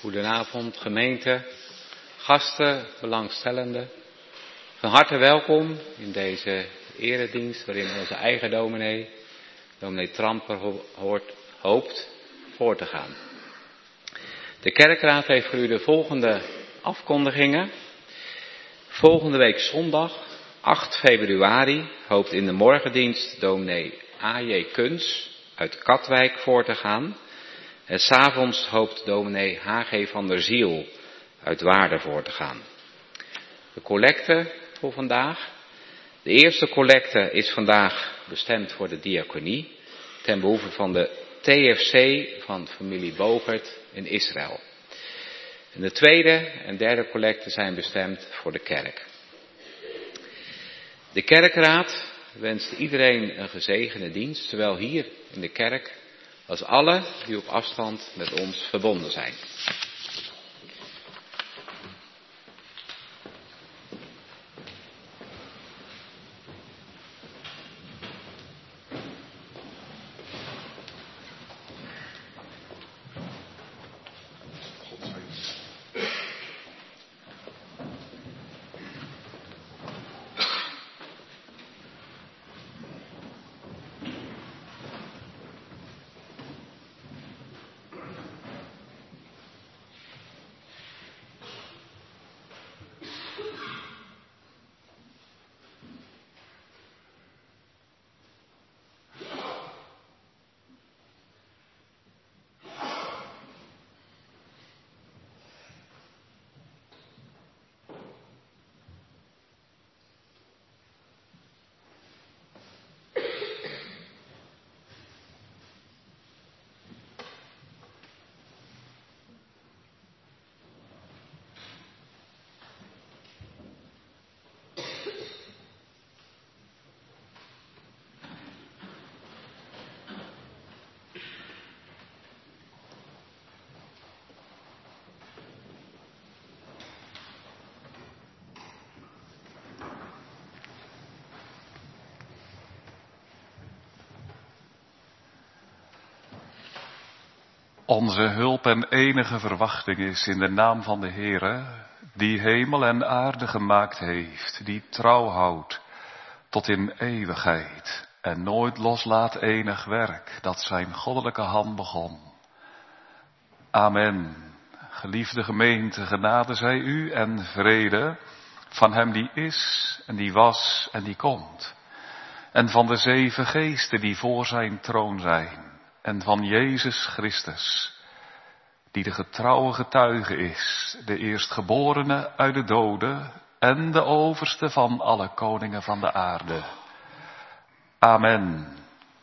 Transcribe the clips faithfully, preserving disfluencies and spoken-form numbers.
Goedenavond gemeente, gasten, belangstellenden. Van harte welkom in deze eredienst waarin onze eigen dominee, dominee Tramper, hoort, hoopt voor te gaan. De kerkraad heeft voor u de volgende afkondigingen. Volgende week zondag, acht februari, hoopt in de morgendienst dominee A J Kuns uit Katwijk voor te gaan. En 's avonds hoopt dominee H G van der Ziel uit Waarden voor te gaan. De collecte voor vandaag. De eerste collecte is vandaag bestemd voor de diaconie, ten behoeve van de T F C van familie Bogert in Israël. En de tweede en derde collecte zijn bestemd voor de kerk. De kerkraad wenst iedereen een gezegende dienst, zowel hier in de kerk als alle die op afstand met ons verbonden zijn. Onze hulp en enige verwachting is in de naam van de Heere, die hemel en aarde gemaakt heeft, die trouw houdt tot in eeuwigheid en nooit loslaat enig werk dat zijn goddelijke hand begon. Amen. Geliefde gemeente, genade zij u en vrede van hem die is en die was en die komt. En van de zeven geesten die voor zijn troon zijn. En van Jezus Christus, die de getrouwe getuige is, de eerstgeborene uit de doden en de overste van alle koningen van de aarde. Amen.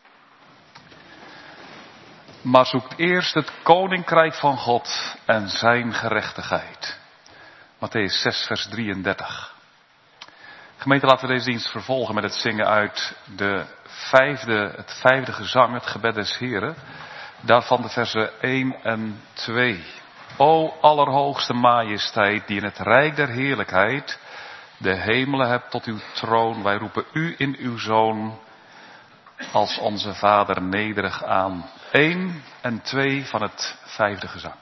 Maar zoekt eerst het koninkrijk van God en zijn gerechtigheid. Mattheüs zes vers drieëndertig. Gemeente, laten we deze dienst vervolgen met het zingen uit de vijfde, het vijfde gezang, het gebed des Heren. Daarvan de versen één en twee. O allerhoogste majesteit, die in het rijk der heerlijkheid de hemelen hebt tot uw troon. Wij roepen u in uw Zoon als onze Vader nederig aan. één en twee van het vijfde gezang.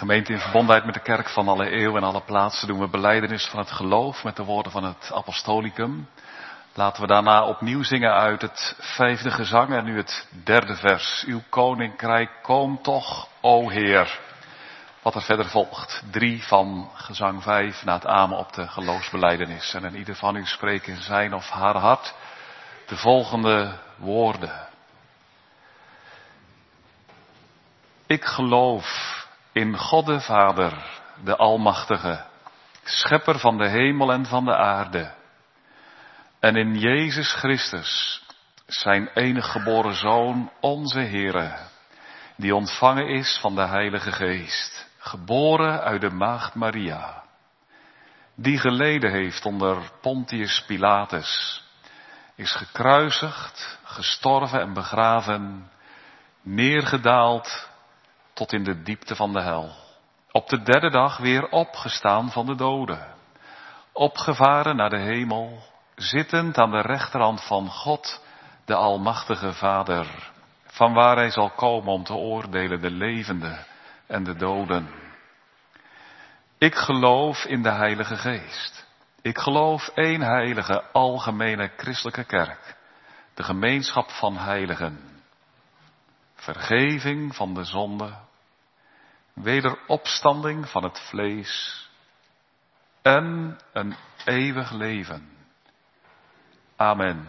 Gemeente, in verbondenheid met de kerk van alle eeuwen en alle plaatsen doen we belijdenis van het geloof met de woorden van het apostolicum. Laten we daarna opnieuw zingen uit het vijfde gezang en nu het derde vers. Uw koninkrijk, kom toch, o Heer. Wat er verder volgt. Drie van gezang vijf na het amen op de geloofsbelijdenis. En in ieder van u spreekt in zijn of haar hart de volgende woorden. Ik geloof in God de Vader, de Almachtige, Schepper van de hemel en van de aarde. En in Jezus Christus, zijn enige geboren Zoon, onze Heere, die ontvangen is van de Heilige Geest, geboren uit de Maagd Maria, die geleden heeft onder Pontius Pilatus, is gekruisigd, gestorven en begraven, neergedaald tot in de diepte van de hel. Op de derde dag weer opgestaan van de doden, opgevaren naar de hemel, zittend aan de rechterhand van God, de Almachtige Vader, vanwaar hij zal komen om te oordelen de levenden en de doden. Ik geloof in de Heilige Geest. Ik geloof één heilige, algemene christelijke kerk, de gemeenschap van heiligen, vergeving van de zonde, wederopstanding van het vlees en een eeuwig leven. Amen.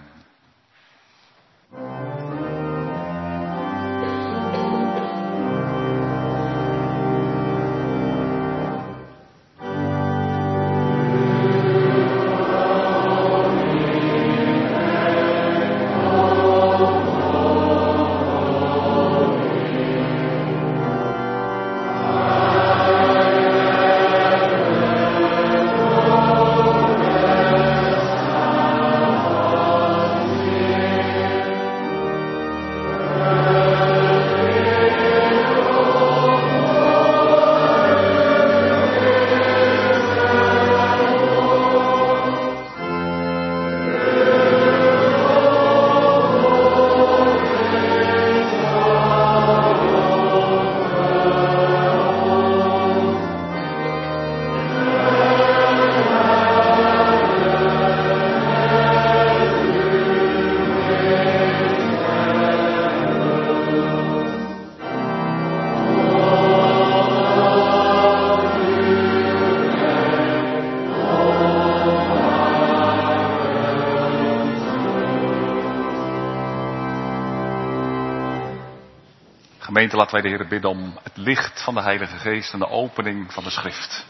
Gemeente, laten wij de Heer bidden om het licht van de Heilige Geest en de opening van de Schrift.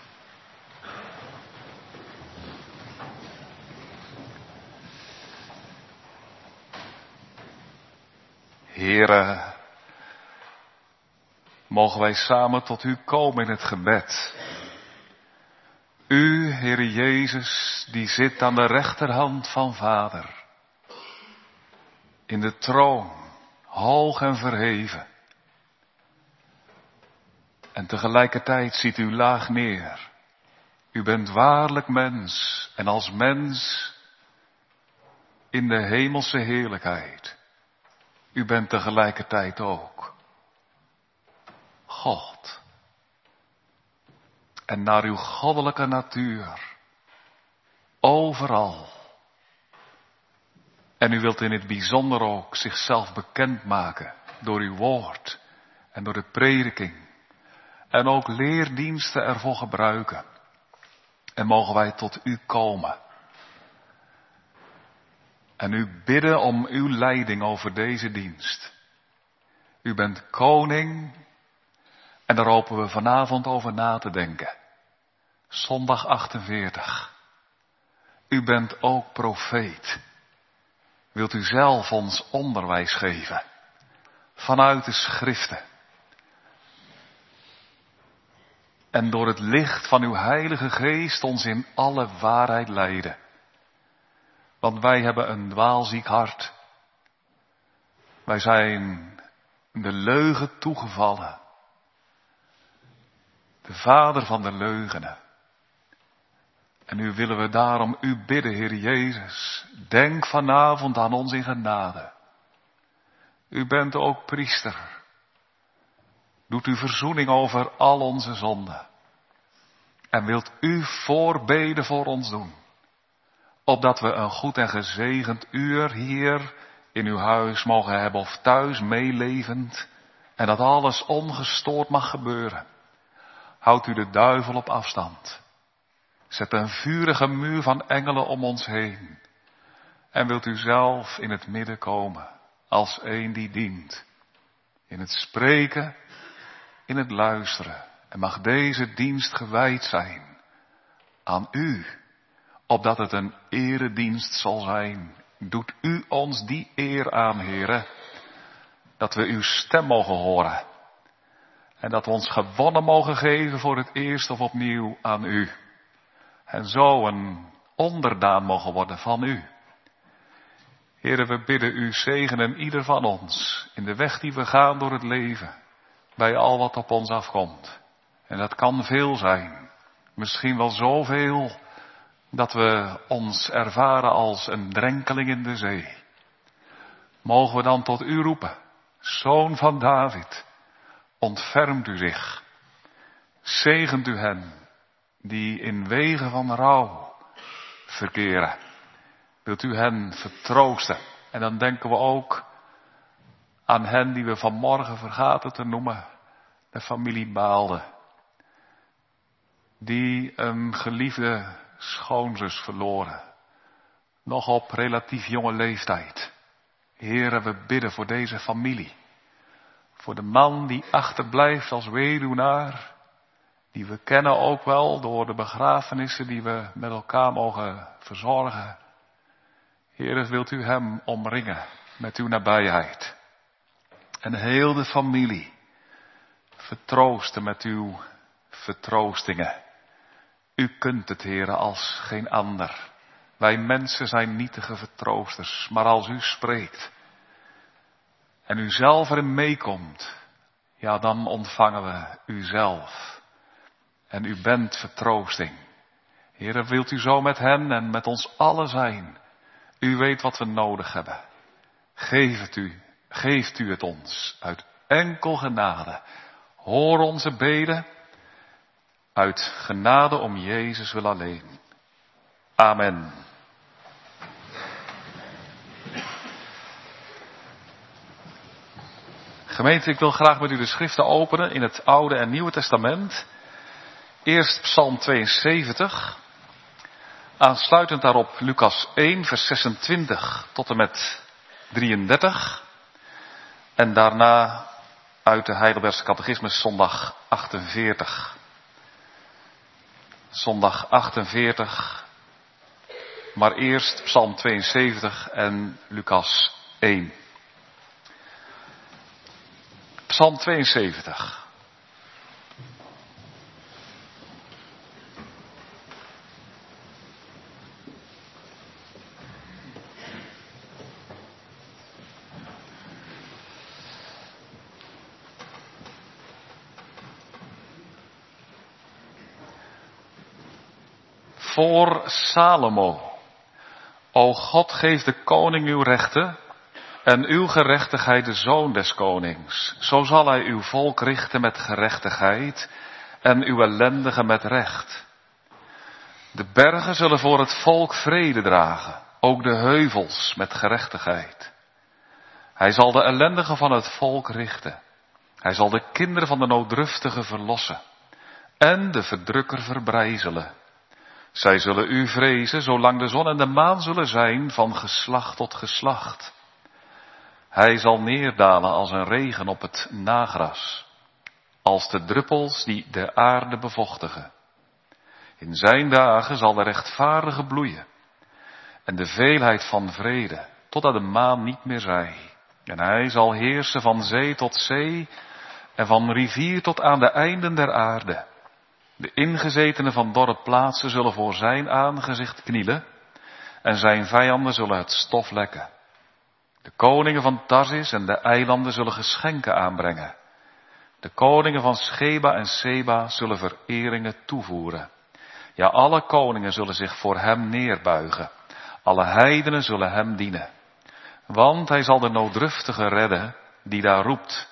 Heere, mogen wij samen tot u komen in het gebed. U, Heere Jezus, die zit aan de rechterhand van Vader. In de troon, hoog en verheven. En tegelijkertijd ziet u laag neer. U bent waarlijk mens en als mens in de hemelse heerlijkheid. U bent tegelijkertijd ook God. En naar uw goddelijke natuur overal. En u wilt in het bijzonder ook zichzelf bekendmaken door uw woord en door de prediking. En ook leerdiensten ervoor gebruiken. En mogen wij tot u komen. En u bidden om uw leiding over deze dienst. U bent koning. En daar hopen we vanavond over na te denken. Zondag achtenveertig. U bent ook profeet. Wilt u zelf ons onderwijs geven. Vanuit de schriften. En door het licht van uw Heilige Geest ons in alle waarheid leiden. Want wij hebben een dwaalziek hart. Wij zijn de leugen toegevallen. De vader van de leugenen. En nu willen we daarom u bidden, Heer Jezus. Denk vanavond aan ons in genade. U bent ook priester. Doet u verzoening over al onze zonden. En wilt u voorbeden voor ons doen. Opdat we een goed en gezegend uur hier in uw huis mogen hebben of thuis meelevend. En dat alles ongestoord mag gebeuren. Houdt u de duivel op afstand. Zet een vurige muur van engelen om ons heen. En wilt u zelf in het midden komen als een die dient. In het spreken, in het luisteren. En mag deze dienst gewijd zijn aan u. Opdat het een eredienst zal zijn. Doet u ons die eer aan, Heere. Dat we uw stem mogen horen. En dat we ons gewonnen mogen geven voor het eerst of opnieuw aan u. En zo een onderdaan mogen worden van u. Heere, we bidden u zegenen ieder van ons in de weg die we gaan door het leven. Bij al wat op ons afkomt. En dat kan veel zijn. Misschien wel zoveel dat we ons ervaren als een drenkeling in de zee. Mogen we dan tot u roepen, Zoon van David, ontfermt u zich. Zegent u hen die in wegen van rouw verkeren. Wilt u hen vertroosten? En dan denken we ook aan hen die we vanmorgen vergaten te noemen. De familie Baalde. Die een geliefde schoonzus verloren. Nog op relatief jonge leeftijd. Heere, we bidden voor deze familie. Voor de man die achterblijft als weduwnaar. Die we kennen ook wel door de begrafenissen die we met elkaar mogen verzorgen. Heere, wilt u hem omringen met uw nabijheid. En heel de familie vertroosten met uw vertroostingen. U kunt het, Heere, als geen ander. Wij mensen zijn nietige vertroosters, maar als u spreekt en u zelf erin meekomt, ja, dan ontvangen we u zelf. En u bent vertroosting. Heere, wilt u zo met hen en met ons allen zijn? U weet wat we nodig hebben. Geef het u, geeft u het ons uit enkel genade. Hoor onze beden uit genade om Jezus wil alleen. Amen. Gemeente, ik wil graag met u de schriften openen in het Oude en Nieuwe Testament. Eerst Psalm tweeënzeventig. Aansluitend daarop Lucas één, vers zesentwintig tot en met drieëndertig. En daarna uit de Heidelbergse Catechismus zondag achtenveertig. Zondag achtenveertig. Maar eerst Psalm tweeënzeventig en Lucas één. Psalm tweeënzeventig. Voor Salomo. O God, geef de koning uw rechten en uw gerechtigheid de zoon des konings. Zo zal hij uw volk richten met gerechtigheid en uw ellendigen met recht. De bergen zullen voor het volk vrede dragen, ook de heuvels met gerechtigheid. Hij zal de ellendigen van het volk richten. Hij zal de kinderen van de nooddruftigen verlossen en de verdrukker verbrijzelen. Zij zullen u vrezen, zolang de zon en de maan zullen zijn, van geslacht tot geslacht. Hij zal neerdalen als een regen op het nagras, als de druppels die de aarde bevochtigen. In zijn dagen zal de rechtvaardige bloeien, en de veelheid van vrede, totdat de maan niet meer zij. En hij zal heersen van zee tot zee, en van rivier tot aan de einden der aarde. De ingezetenen van dorre plaatsen zullen voor zijn aangezicht knielen, en zijn vijanden zullen het stof lekken. De koningen van Tarsis en de eilanden zullen geschenken aanbrengen. De koningen van Sheba en Seba zullen vereringen toevoeren. Ja, alle koningen zullen zich voor hem neerbuigen. Alle heidenen zullen hem dienen. Want hij zal de nooddruftige redden, die daar roept,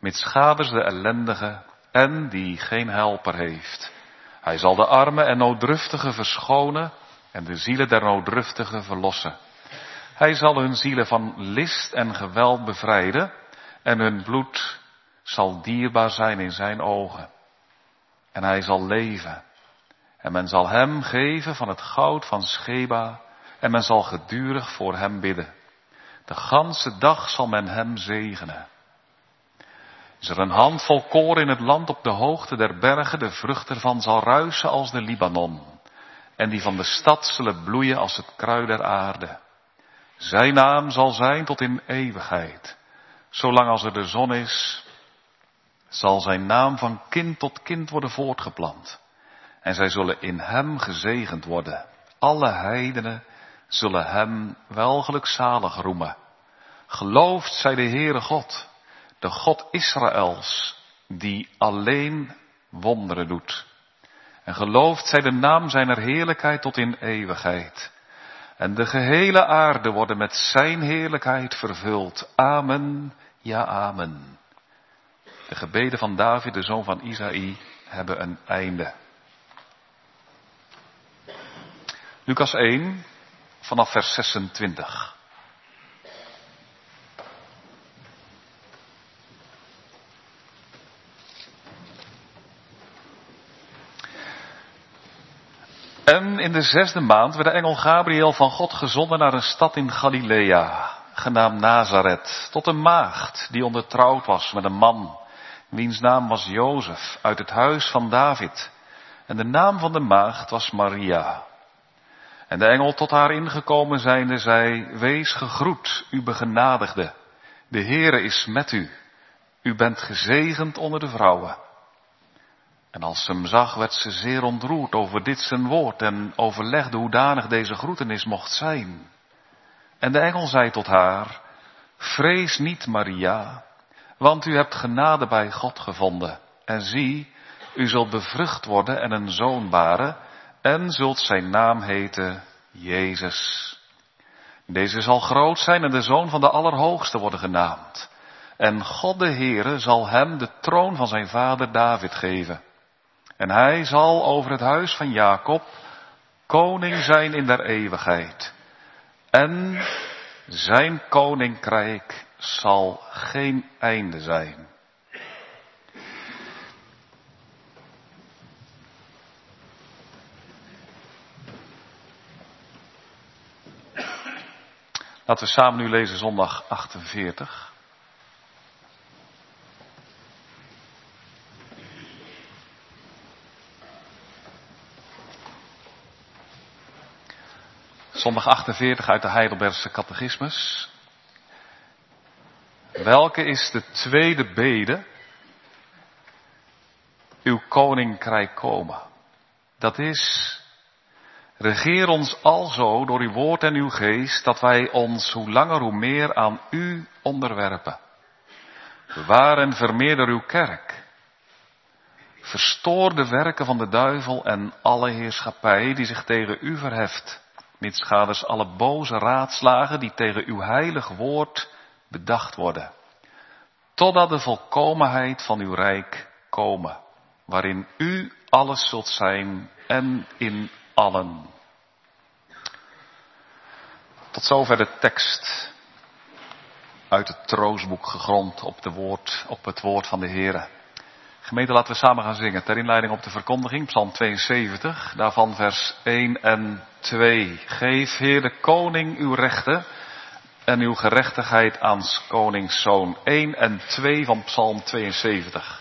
Mitschaders de ellendige en die geen helper heeft. Hij zal de armen en nooddruftigen verschonen en de zielen der nooddruftigen verlossen. Hij zal hun zielen van list en geweld bevrijden en hun bloed zal dierbaar zijn in zijn ogen. En hij zal leven. En men zal hem geven van het goud van Sheba en men zal gedurig voor hem bidden. De ganse dag zal men hem zegenen. Is er een handvol koren in het land op de hoogte der bergen, de vrucht ervan zal ruisen als de Libanon. En die van de stad zullen bloeien als het kruid der aarde. Zijn naam zal zijn tot in eeuwigheid. Zolang als er de zon is, zal zijn naam van kind tot kind worden voortgeplant. En zij zullen in hem gezegend worden. Alle heidenen zullen hem welgelukzalig roemen. Geloofd zij de Heere God, de God Israëls, die alleen wonderen doet. En geloofd zij de naam zijner heerlijkheid tot in eeuwigheid. En de gehele aarde worden met zijn heerlijkheid vervuld. Amen, ja amen. De gebeden van David, de zoon van Isaï, hebben een einde. Lucas één, vanaf vers zesentwintig. En in de zesde maand werd de engel Gabriel van God gezonden naar een stad in Galilea, genaamd Nazareth, tot een maagd die ondertrouwd was met een man, wiens naam was Jozef, uit het huis van David. En de naam van de maagd was Maria. En de engel tot haar ingekomen zijnde zei, wees gegroet, u begenadigde. De Heere is met u. U bent gezegend onder de vrouwen. En als ze hem zag, werd ze zeer ontroerd over dit zijn woord en overlegde hoedanig deze groetenis mocht zijn. En de engel zei tot haar, vrees niet Maria, want u hebt genade bij God gevonden. En zie, u zult bevrucht worden en een zoon baren en zult zijn naam heten Jezus. Deze zal groot zijn en de zoon van de Allerhoogste worden genaamd. En God de Heere zal hem de troon van zijn vader David geven. En hij zal over het huis van Jacob koning zijn in der eeuwigheid. En zijn koninkrijk zal geen einde zijn. Laten we samen nu lezen zondag achtenveertig. Zondag achtenveertig uit de Heidelbergse catechismus. Welke is de tweede bede? Uw koninkrijk komen. Dat is, regeer ons alzo door uw woord en uw geest, dat wij ons hoe langer hoe meer aan u onderwerpen. Bewaar en vermeerder uw kerk. Verstoor de werken van de duivel en alle heerschappij die zich tegen u verheft. Mitsgaders alle boze raadslagen die tegen uw heilig woord bedacht worden. Totdat de volkomenheid van uw rijk komen, waarin u alles zult zijn en in allen. Tot zover de tekst uit het troostboek gegrond op, de woord, op het woord van de Heere. Gemeente, laten we samen gaan zingen ter inleiding op de verkondiging, Psalm tweeënzeventig, daarvan vers één en twee. Geef, Heer de koning, uw rechten en uw gerechtigheid aan 's konings zoon. één en twee van Psalm tweeënzeventig.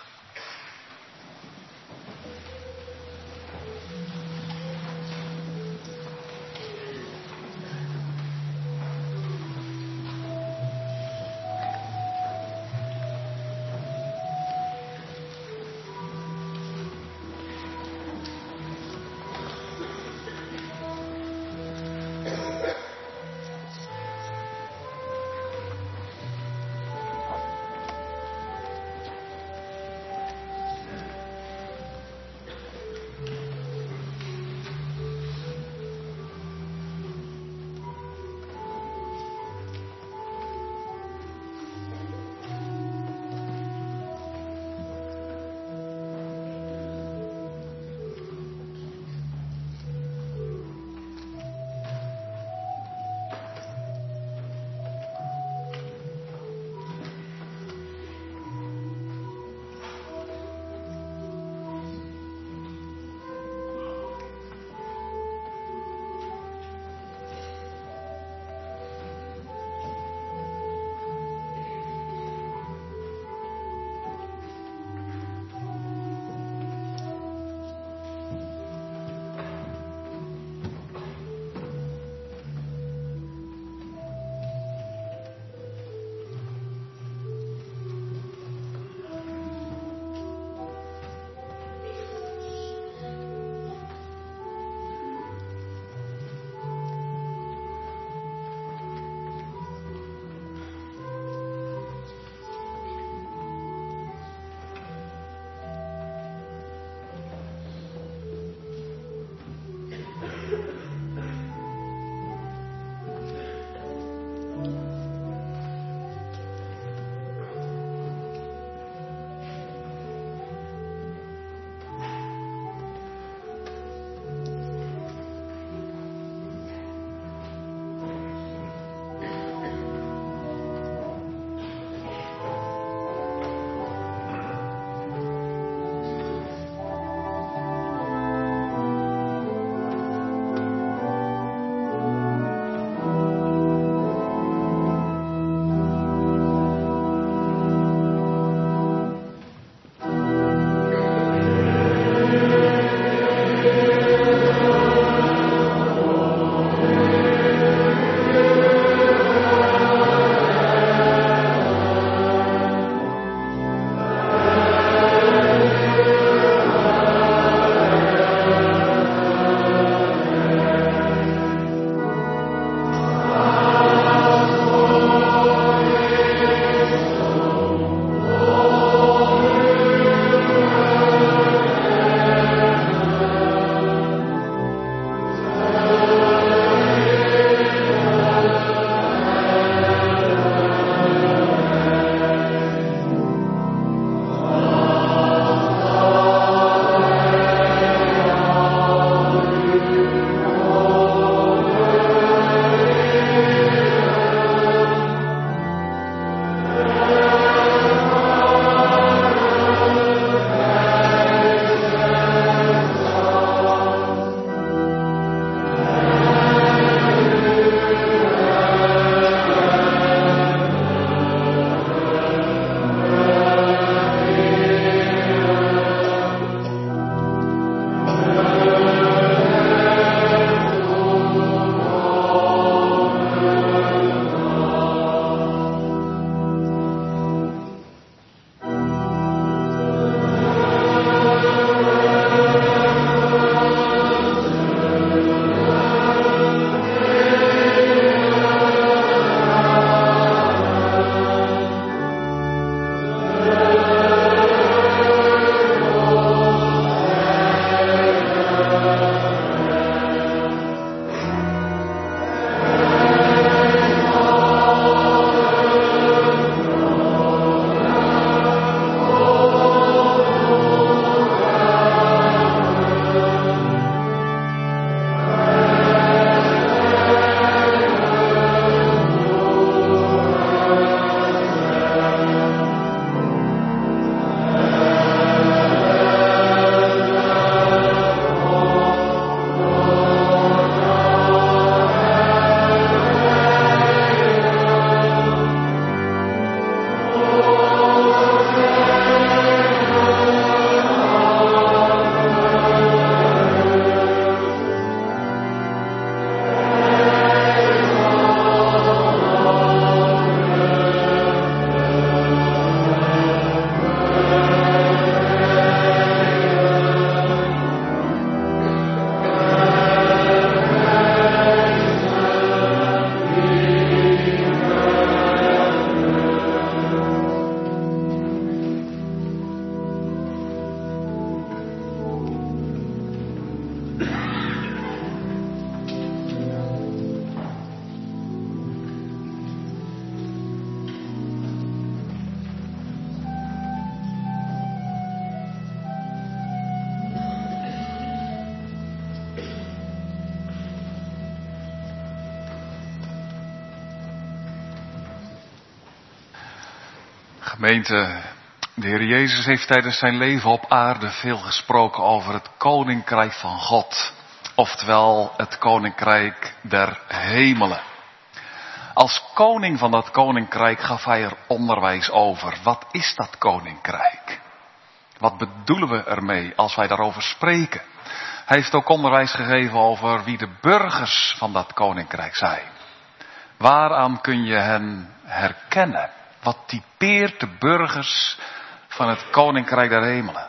Gemeente, de Heer Jezus heeft tijdens zijn leven op aarde veel gesproken over het Koninkrijk van God. Oftewel het Koninkrijk der hemelen. Als koning van dat Koninkrijk gaf hij er onderwijs over. Wat is dat Koninkrijk? Wat bedoelen we ermee als wij daarover spreken? Hij heeft ook onderwijs gegeven over wie de burgers van dat Koninkrijk zijn. Waaraan kun je hen herkennen? Wat typeert de burgers van het Koninkrijk der hemelen?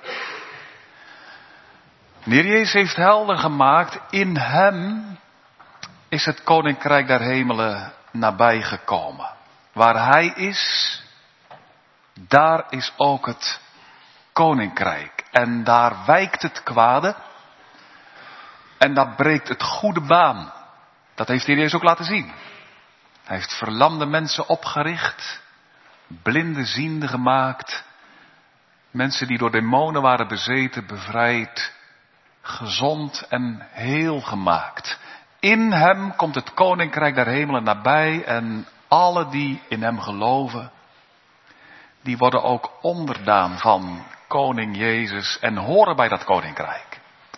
De Heer Jezus heeft helder gemaakt, in hem is het Koninkrijk der hemelen nabijgekomen. Waar hij is, daar is ook het Koninkrijk. En daar wijkt het kwade en daar breekt het goede baan. Dat heeft de Heer Jezus ook laten zien. Hij heeft verlamde mensen opgericht, blinde ziende gemaakt, mensen die door demonen waren bezeten, bevrijd, gezond en heel gemaakt. In hem komt het Koninkrijk der hemelen nabij en alle die in hem geloven, die worden ook onderdaan van koning Jezus en horen bij dat Koninkrijk.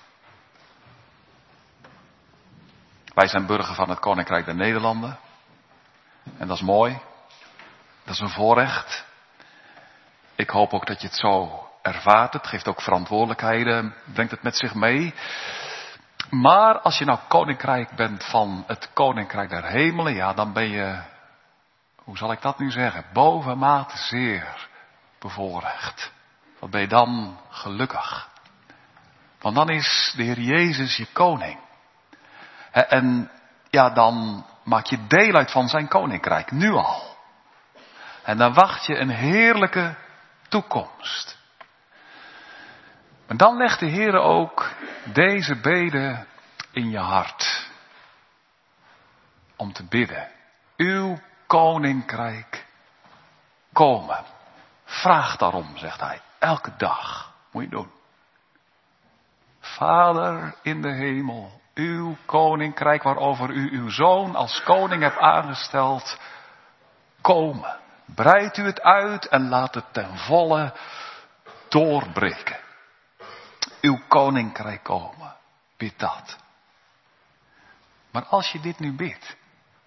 Wij zijn burger van het Koninkrijk der Nederlanden. En dat is mooi. Dat is een voorrecht. Ik hoop ook dat je het zo ervaart. Het geeft ook verantwoordelijkheden. Brengt het met zich mee. Maar als je nou koninkrijk bent van het Koninkrijk der hemelen. Ja, dan ben je, hoe zal ik dat nu zeggen? Bovenmate zeer bevoorrecht. Wat ben je dan gelukkig. Want dan is de Heer Jezus je koning. En ja, dan maak je deel uit van zijn koninkrijk, nu al. En dan wacht je een heerlijke toekomst. Maar dan legt de Heer ook deze bede in je hart. Om te bidden. Uw koninkrijk komen. Vraag daarom, zegt hij. Elke dag moet je doen. Vader in de hemel. Uw koninkrijk waarover u uw zoon als koning hebt aangesteld, komen. Breid u het uit en laat het ten volle doorbreken. Uw koninkrijk komen. Bid dat. Maar als je dit nu bidt,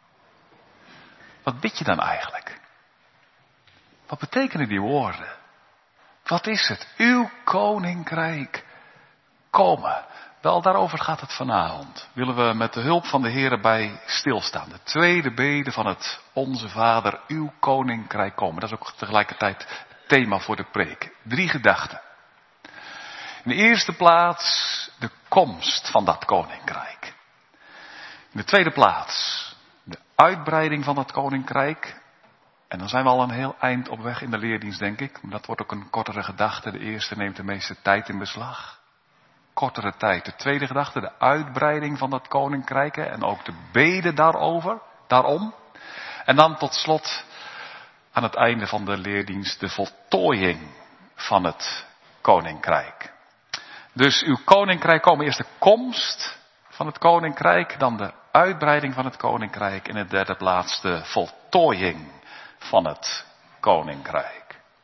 wat bid je dan eigenlijk? Wat betekenen die woorden? Wat is het? Uw koninkrijk komen. Wel, daarover gaat het vanavond. Willen we met de hulp van de Heer bij stilstaan. De tweede bede van het Onze Vader, uw koninkrijk komen. Dat is ook tegelijkertijd het thema voor de preek. Drie gedachten. In de eerste plaats de komst van dat koninkrijk. In de tweede plaats de uitbreiding van dat koninkrijk. En dan zijn we al een heel eind op weg in de leerdienst, denk ik. Maar dat wordt ook een kortere gedachte. De eerste neemt de meeste tijd in beslag. Kortere tijd. De tweede gedachte, de uitbreiding van dat koninkrijk en ook de bede daarover, daarom. En dan tot slot aan het einde van de leerdienst de voltooiing van het koninkrijk. Dus uw koninkrijk komen, eerst de komst van het koninkrijk, dan de uitbreiding van het koninkrijk en in de derde plaats de voltooiing van het koninkrijk.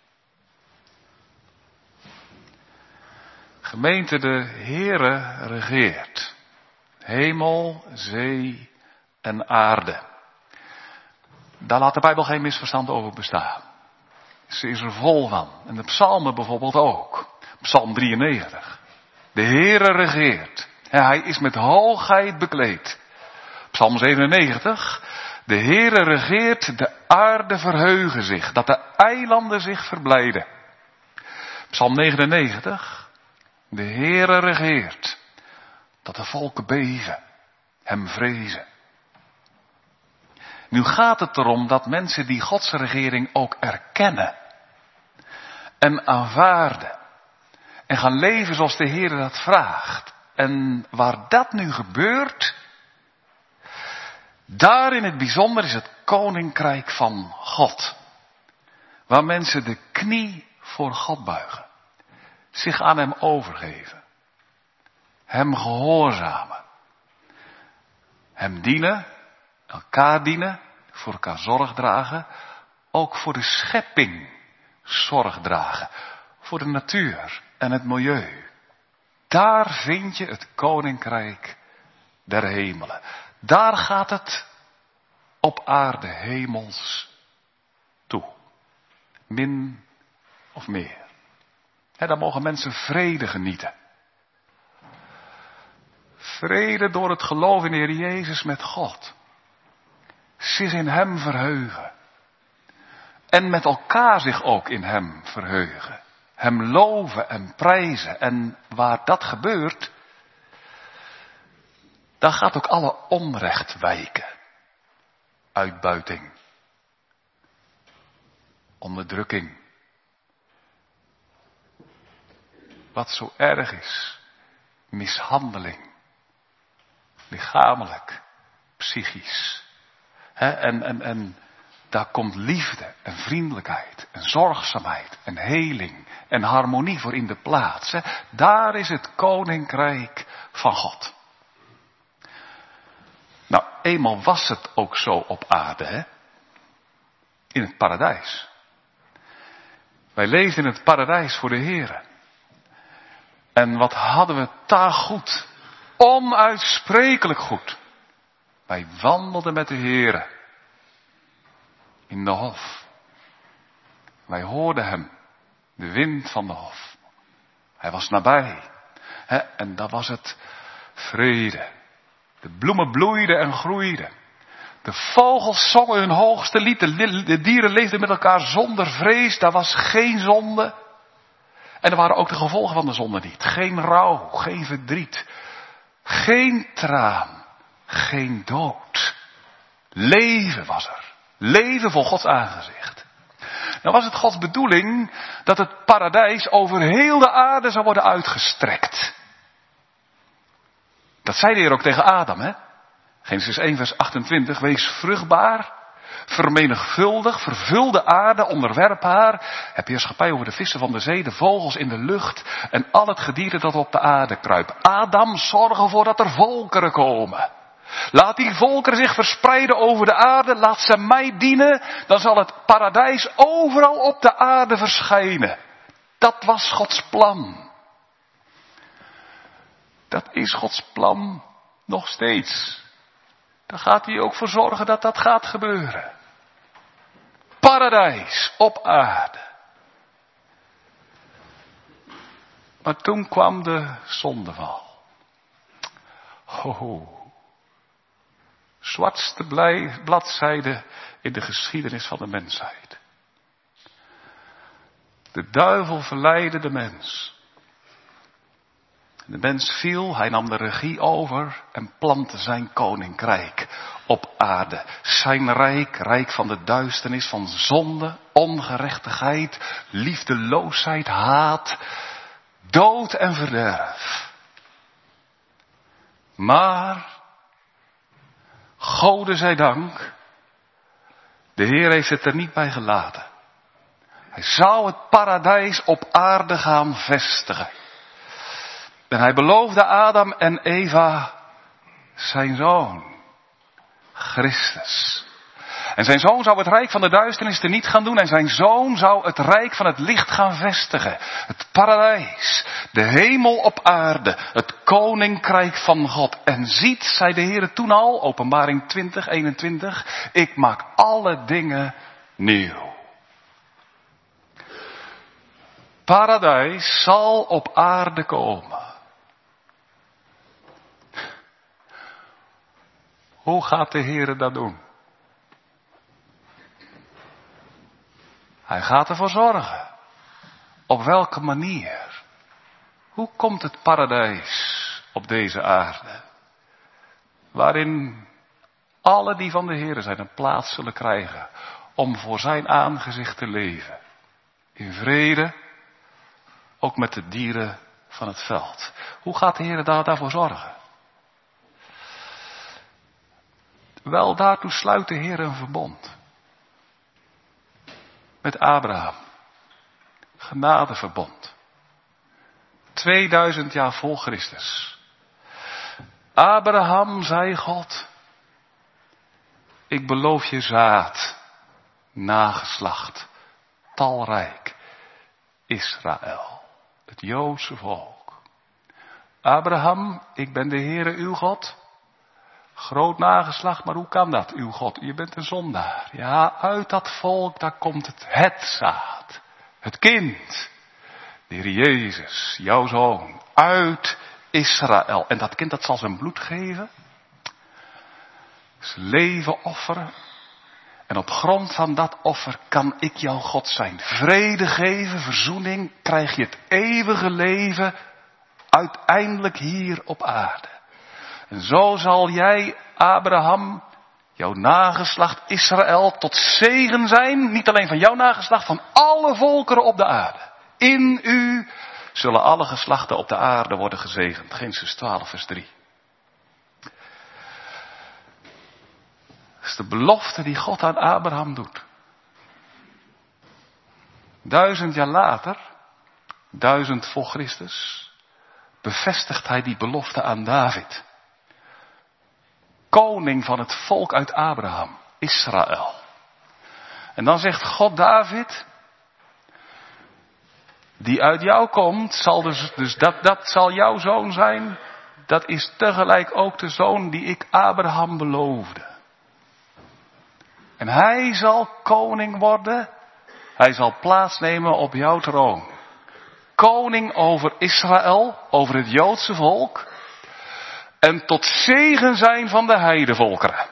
Gemeente, de Heere regeert. Hemel, zee en aarde. Daar laat de Bijbel geen misverstand over bestaan. Ze is er vol van. En de psalmen bijvoorbeeld ook. Psalm drieënnegentig. De Heere regeert. Hij is met hoogheid bekleed. Psalm zevenennegentig. De Heere regeert, de aarde verheugen zich. Dat de eilanden zich verblijden. Psalm negenennegentig. De Heere regeert, dat de volken beven, hem vrezen. Nu gaat het erom dat mensen die Gods regering ook erkennen en aanvaarden en gaan leven zoals de Heere dat vraagt. En waar dat nu gebeurt, daar in het bijzonder is het koninkrijk van God. Waar mensen de knie voor God buigen. Zich aan hem overgeven. Hem gehoorzamen. Hem dienen. Elkaar dienen. Voor elkaar zorg dragen. Ook voor de schepping zorg dragen voor de natuur en het milieu. Daar vind je het koninkrijk der hemelen. Daar gaat het op aarde hemels toe. Min of meer. En dan mogen mensen vrede genieten. Vrede door het geloof in de Heer Jezus met God. Zich in Hem verheugen. En met elkaar zich ook in Hem verheugen. Hem loven en prijzen. En waar dat gebeurt, dan gaat ook alle onrecht wijken. Uitbuiting. Onderdrukking. Wat zo erg is. Mishandeling. Lichamelijk. Psychisch. He, en, en, en daar komt liefde en vriendelijkheid en zorgzaamheid en heling en harmonie voor in de plaats. He. Daar is het koninkrijk van God. Nou, eenmaal was het ook zo op aarde, hè? In het paradijs. Wij leefden in het paradijs voor de Heere. En wat hadden we daar goed. Onuitsprekelijk goed. Wij wandelden met de Heere. In de hof. Wij hoorden hem. De wind van de hof. Hij was nabij. Hè? En dan was het vrede. De bloemen bloeiden en groeiden. De vogels zongen hun hoogste lied. De dieren leefden met elkaar zonder vrees. Daar was geen zonde. En er waren ook de gevolgen van de zonde niet. Geen rouw, geen verdriet. Geen traan. Geen dood. Leven was er. Leven voor Gods aangezicht. Nou was het Gods bedoeling dat het paradijs over heel de aarde zou worden uitgestrekt. Dat zei de Heer ook tegen Adam, hè? Genesis één vers achtentwintig. Wees vruchtbaar, vermenigvuldig, vervul de aarde, onderwerp haar. Heb heerschappij over de vissen van de zee, de vogels in de lucht en al het gedierte dat op de aarde kruipt. Adam, zorg ervoor dat er volkeren komen. Laat die volkeren zich verspreiden over de aarde. Laat ze mij dienen. Dan zal het paradijs overal op de aarde verschijnen. Dat was Gods plan. Dat is Gods plan nog steeds. Daar gaat hij ook voor zorgen dat dat gaat gebeuren. Paradijs op aarde. Maar toen kwam de zondeval. Ho, ho. Zwartste bladzijde in de geschiedenis van de mensheid. De duivel verleidde de mens. De mens viel, hij nam de regie over en plantte zijn koninkrijk op aarde. Zijn rijk, rijk van de duisternis, van zonde, ongerechtigheid, liefdeloosheid, haat, dood en verderf. Maar, Gode zij dank, de Heer heeft het er niet bij gelaten. Hij zou het paradijs op aarde gaan vestigen. En hij beloofde Adam en Eva zijn zoon, Christus. En zijn zoon zou het rijk van de duisternis te niet gaan doen. En zijn zoon zou het rijk van het licht gaan vestigen. Het paradijs, de hemel op aarde, het koninkrijk van God. En ziet, zei de Heer toen al, Openbaring twintig, eenentwintig, ik maak alle dingen nieuw. Paradijs zal op aarde komen. Hoe gaat de Heer dat doen? Hij gaat ervoor zorgen. Op welke manier? Hoe komt het paradijs op deze aarde? Waarin alle die van de Heer zijn een plaats zullen krijgen om voor zijn aangezicht te leven. In vrede, ook met de dieren van het veld. Hoe gaat de Heer daar, daarvoor zorgen? Wel, daartoe sluit de Heer een verbond. Met Abraham. Genadeverbond. tweeduizend jaar voor Christus. Abraham, zei God, ik beloof je zaad, nageslacht, talrijk, Israël. Het Joodse volk. Abraham, ik ben de Heere uw God. Groot nageslacht, maar hoe kan dat, uw God? Je bent een zondaar. Ja, uit dat volk, daar komt het, het zaad. Het kind. De Heer Jezus, jouw zoon. Uit Israël. En dat kind, dat zal zijn bloed geven. Zijn leven offeren. En op grond van dat offer kan ik jouw God zijn. Vrede geven, verzoening, krijg je het eeuwige leven uiteindelijk hier op aarde. En zo zal jij, Abraham, jouw nageslacht Israël, tot zegen zijn. Niet alleen van jouw nageslacht, van alle volkeren op de aarde. In u zullen alle geslachten op de aarde worden gezegend. Genesis twaalf vers drie. Dat is de belofte die God aan Abraham doet. Duizend jaar later, duizend voor Christus, bevestigt hij die belofte aan David. Koning van het volk uit Abraham, Israël. En dan zegt God David, die uit jou komt, zal dus, dus dat, dat zal jouw zoon zijn. Dat is tegelijk ook de zoon die ik Abraham beloofde. En hij zal koning worden. Hij zal plaatsnemen op jouw troon. Koning over Israël, over het Joodse volk. En tot zegen zijn van de heidevolkeren.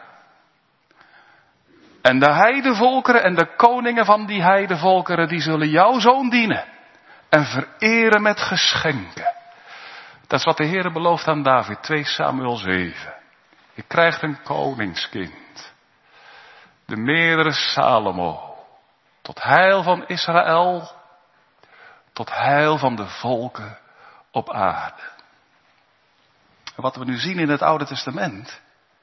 En de heidevolkeren en de koningen van die heidevolkeren, die zullen jouw zoon dienen. En vereren met geschenken. Dat is wat de Heere belooft aan David, twee Samuel zeven. Je krijgt een koningskind. De meerdere Salomo. Tot heil van Israël. Tot heil van de volken op aarde. En wat we nu zien in het Oude Testament,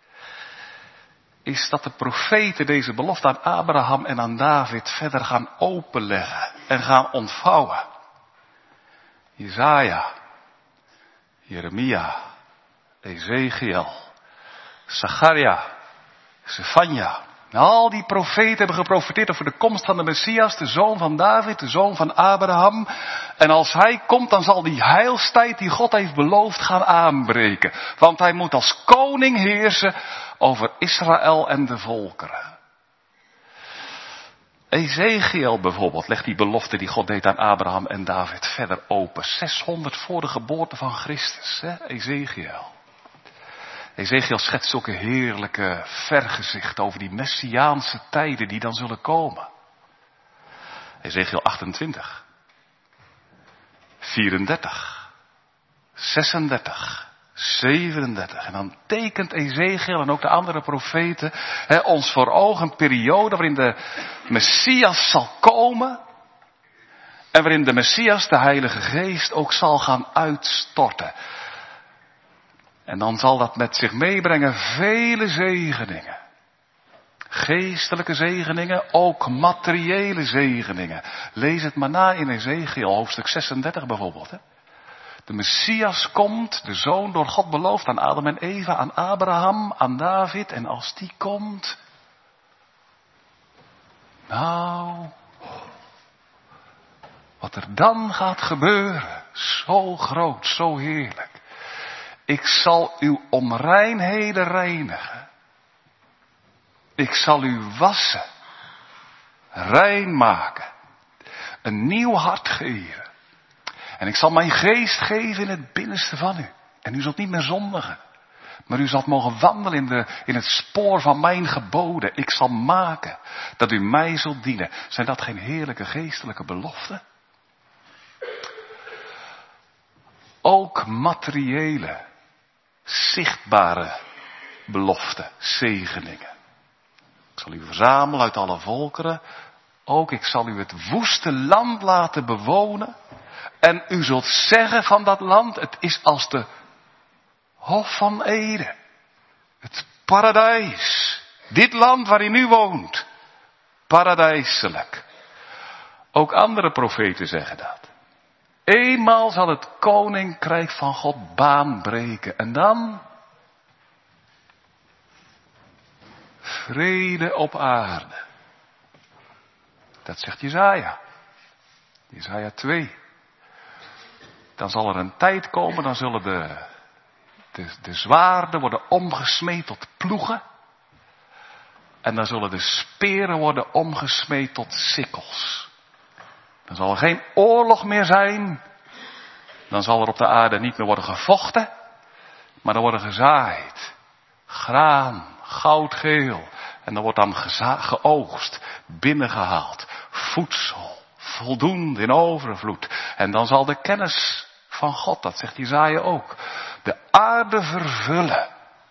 is dat de profeten deze belofte aan Abraham en aan David verder gaan openleggen en gaan ontvouwen. Jesaja, Jeremia, Ezekiel, Zacharia, Sefania. Al die profeten hebben geprofeteerd over de komst van de Messias, de zoon van David, de zoon van Abraham. En als hij komt, dan zal die heilstijd die God heeft beloofd gaan aanbreken. Want hij moet als koning heersen over Israël en de volkeren. Ezekiel bijvoorbeeld legt die belofte die God deed aan Abraham en David verder open. zeshonderd voor de geboorte van Christus, hè? Ezekiel. Ezekiel schetst zulke heerlijke vergezichten over die messiaanse tijden die dan zullen komen. Ezekiel achtentwintig, vierendertig, zesendertig, zevenendertig. En dan tekent Ezekiel en ook de andere profeten hè, ons voor ogen een periode waarin de Messias zal komen. En waarin de Messias, de Heilige Geest, ook zal gaan uitstorten. En dan zal dat met zich meebrengen vele zegeningen. Geestelijke zegeningen, ook materiële zegeningen. Lees het maar na in Ezekiel, hoofdstuk zesendertig bijvoorbeeld. Hè? De Messias komt, de zoon door God beloofd aan Adam en Eva, aan Abraham, aan David. En als die komt, nou, wat er dan gaat gebeuren, zo groot, zo heerlijk. Ik zal uw onreinheden reinigen. Ik zal u wassen. Rein maken. Een nieuw hart geven. En ik zal mijn geest geven in het binnenste van u. En u zult niet meer zondigen. Maar u zult mogen wandelen in, de, in het spoor van mijn geboden. Ik zal maken dat u mij zult dienen. Zijn dat geen heerlijke geestelijke beloften? Ook materiële, zichtbare beloften, zegeningen. Ik zal u verzamelen uit alle volkeren. Ook ik zal u het woeste land laten bewonen. En u zult zeggen van dat land, het is als de Hof van Eden. Het paradijs. Dit land waarin u woont. Paradijselijk. Ook andere profeten zeggen dat. Eenmaal zal het koninkrijk van God baan breken. En dan vrede op aarde. Dat zegt Jesaja. Jesaja twee. Dan zal er een tijd komen, dan zullen de, de, de zwaarden worden omgesmeed tot ploegen. En dan zullen de speren worden omgesmeed tot sikkels. Dan zal er geen oorlog meer zijn. Dan zal er op de aarde niet meer worden gevochten. Maar dan worden gezaaid. Graan, goudgeel. En dan wordt dan geza- geoogst, binnengehaald. Voedsel, voldoende in overvloed. En dan zal de kennis van God, dat zegt Jesaja ook, de aarde vervullen.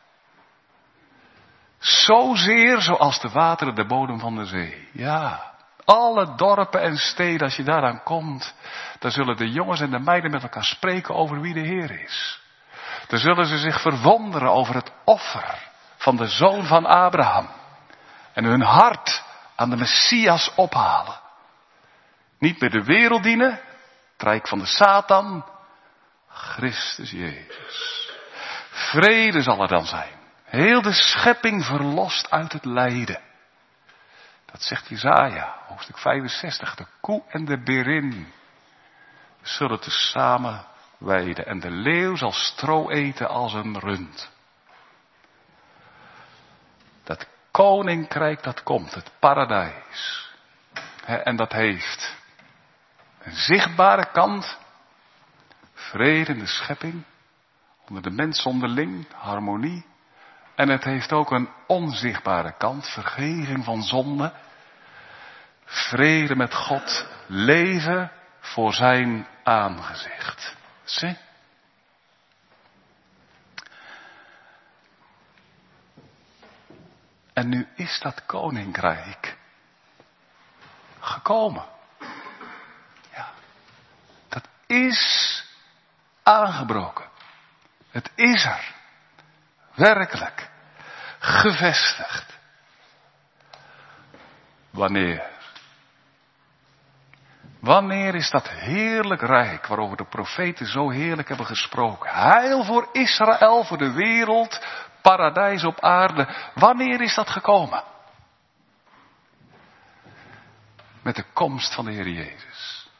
Zozeer zoals de wateren de bodem van de zee. Ja, alle dorpen en steden, als je daaraan komt, dan zullen de jongens en de meiden met elkaar spreken over wie de Heer is. Dan zullen ze zich verwonderen over het offer van de zoon van Abraham. En hun hart aan de Messias ophalen. Niet meer de wereld dienen, het rijk van de Satan, Christus Jezus. Vrede zal er dan zijn. Heel de schepping verlost uit het lijden. Dat zegt Jesaja, hoofdstuk vijfenzestig. De koe en de berin zullen tezamen weiden. En de leeuw zal stro eten als een rund. Dat koninkrijk dat komt, het paradijs. He, en dat heeft een zichtbare kant. Vrede in de schepping. Onder de mens onderling, harmonie. En het heeft ook een onzichtbare kant, vergeving van zonde, vrede met God, leven voor zijn aangezicht. Zie? En nu is dat koninkrijk gekomen. Ja, dat is aangebroken. Het is er. Werkelijk. Gevestigd. Wanneer? Wanneer is dat heerlijk rijk waarover de profeten zo heerlijk hebben gesproken? Heil voor Israël, voor de wereld, paradijs op aarde. Wanneer is dat gekomen? Met de komst van de Heer Jezus.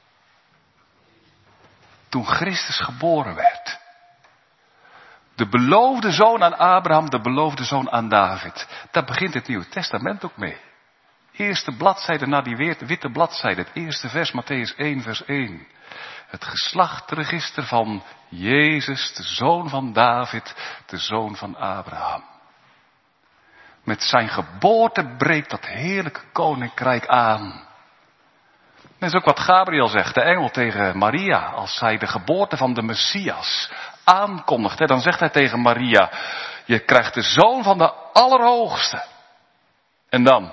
Toen Christus geboren werd. De beloofde zoon aan Abraham, de beloofde zoon aan David. Daar begint het Nieuwe Testament ook mee. Eerste bladzijde na die witte bladzijde, het eerste vers, Mattheüs één, vers één. Het geslachtregister van Jezus, de zoon van David, de zoon van Abraham. Met zijn geboorte breekt dat heerlijke koninkrijk aan. Dat is ook wat Gabriel zegt, de engel tegen Maria, als zij de geboorte van de Messias aankondigt. Hè, dan zegt hij tegen Maria, je krijgt de zoon van de Allerhoogste. En dan?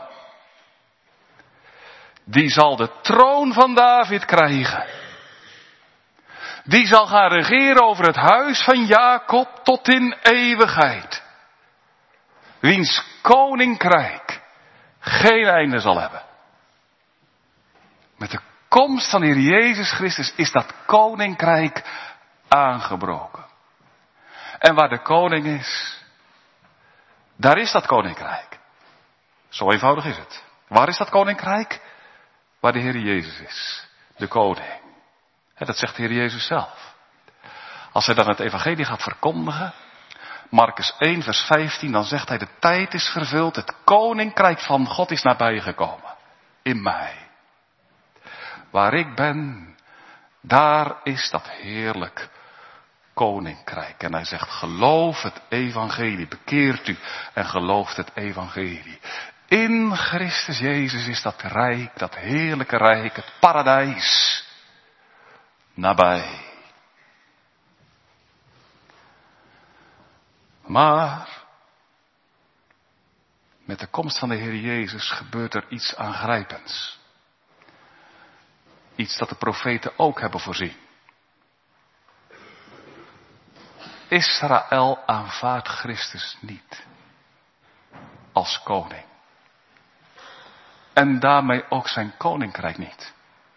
Die zal de troon van David krijgen. Die zal gaan regeren over het huis van Jacob tot in eeuwigheid. Wiens koninkrijk geen einde zal hebben. Met de komst van de Heer Jezus Christus is dat koninkrijk aangebroken. En waar de koning is, daar is dat koninkrijk. Zo eenvoudig is het. Waar is dat koninkrijk? Waar de Heer Jezus is. De koning. En dat zegt de Heer Jezus zelf. Als hij dan het evangelie gaat verkondigen, Markus één vers vijftien, dan zegt hij, de tijd is vervuld, het koninkrijk van God is nabijgekomen. In mij. Waar ik ben, daar is dat heerlijk koninkrijk. En hij zegt, geloof het evangelie, bekeert u en gelooft het evangelie. In Christus Jezus is dat rijk, dat heerlijke rijk, het paradijs, nabij. Maar met de komst van de Heer Jezus gebeurt er iets aangrijpends. Iets dat de profeten ook hebben voorzien. Israël aanvaardt Christus niet als koning. En daarmee ook zijn koninkrijk niet.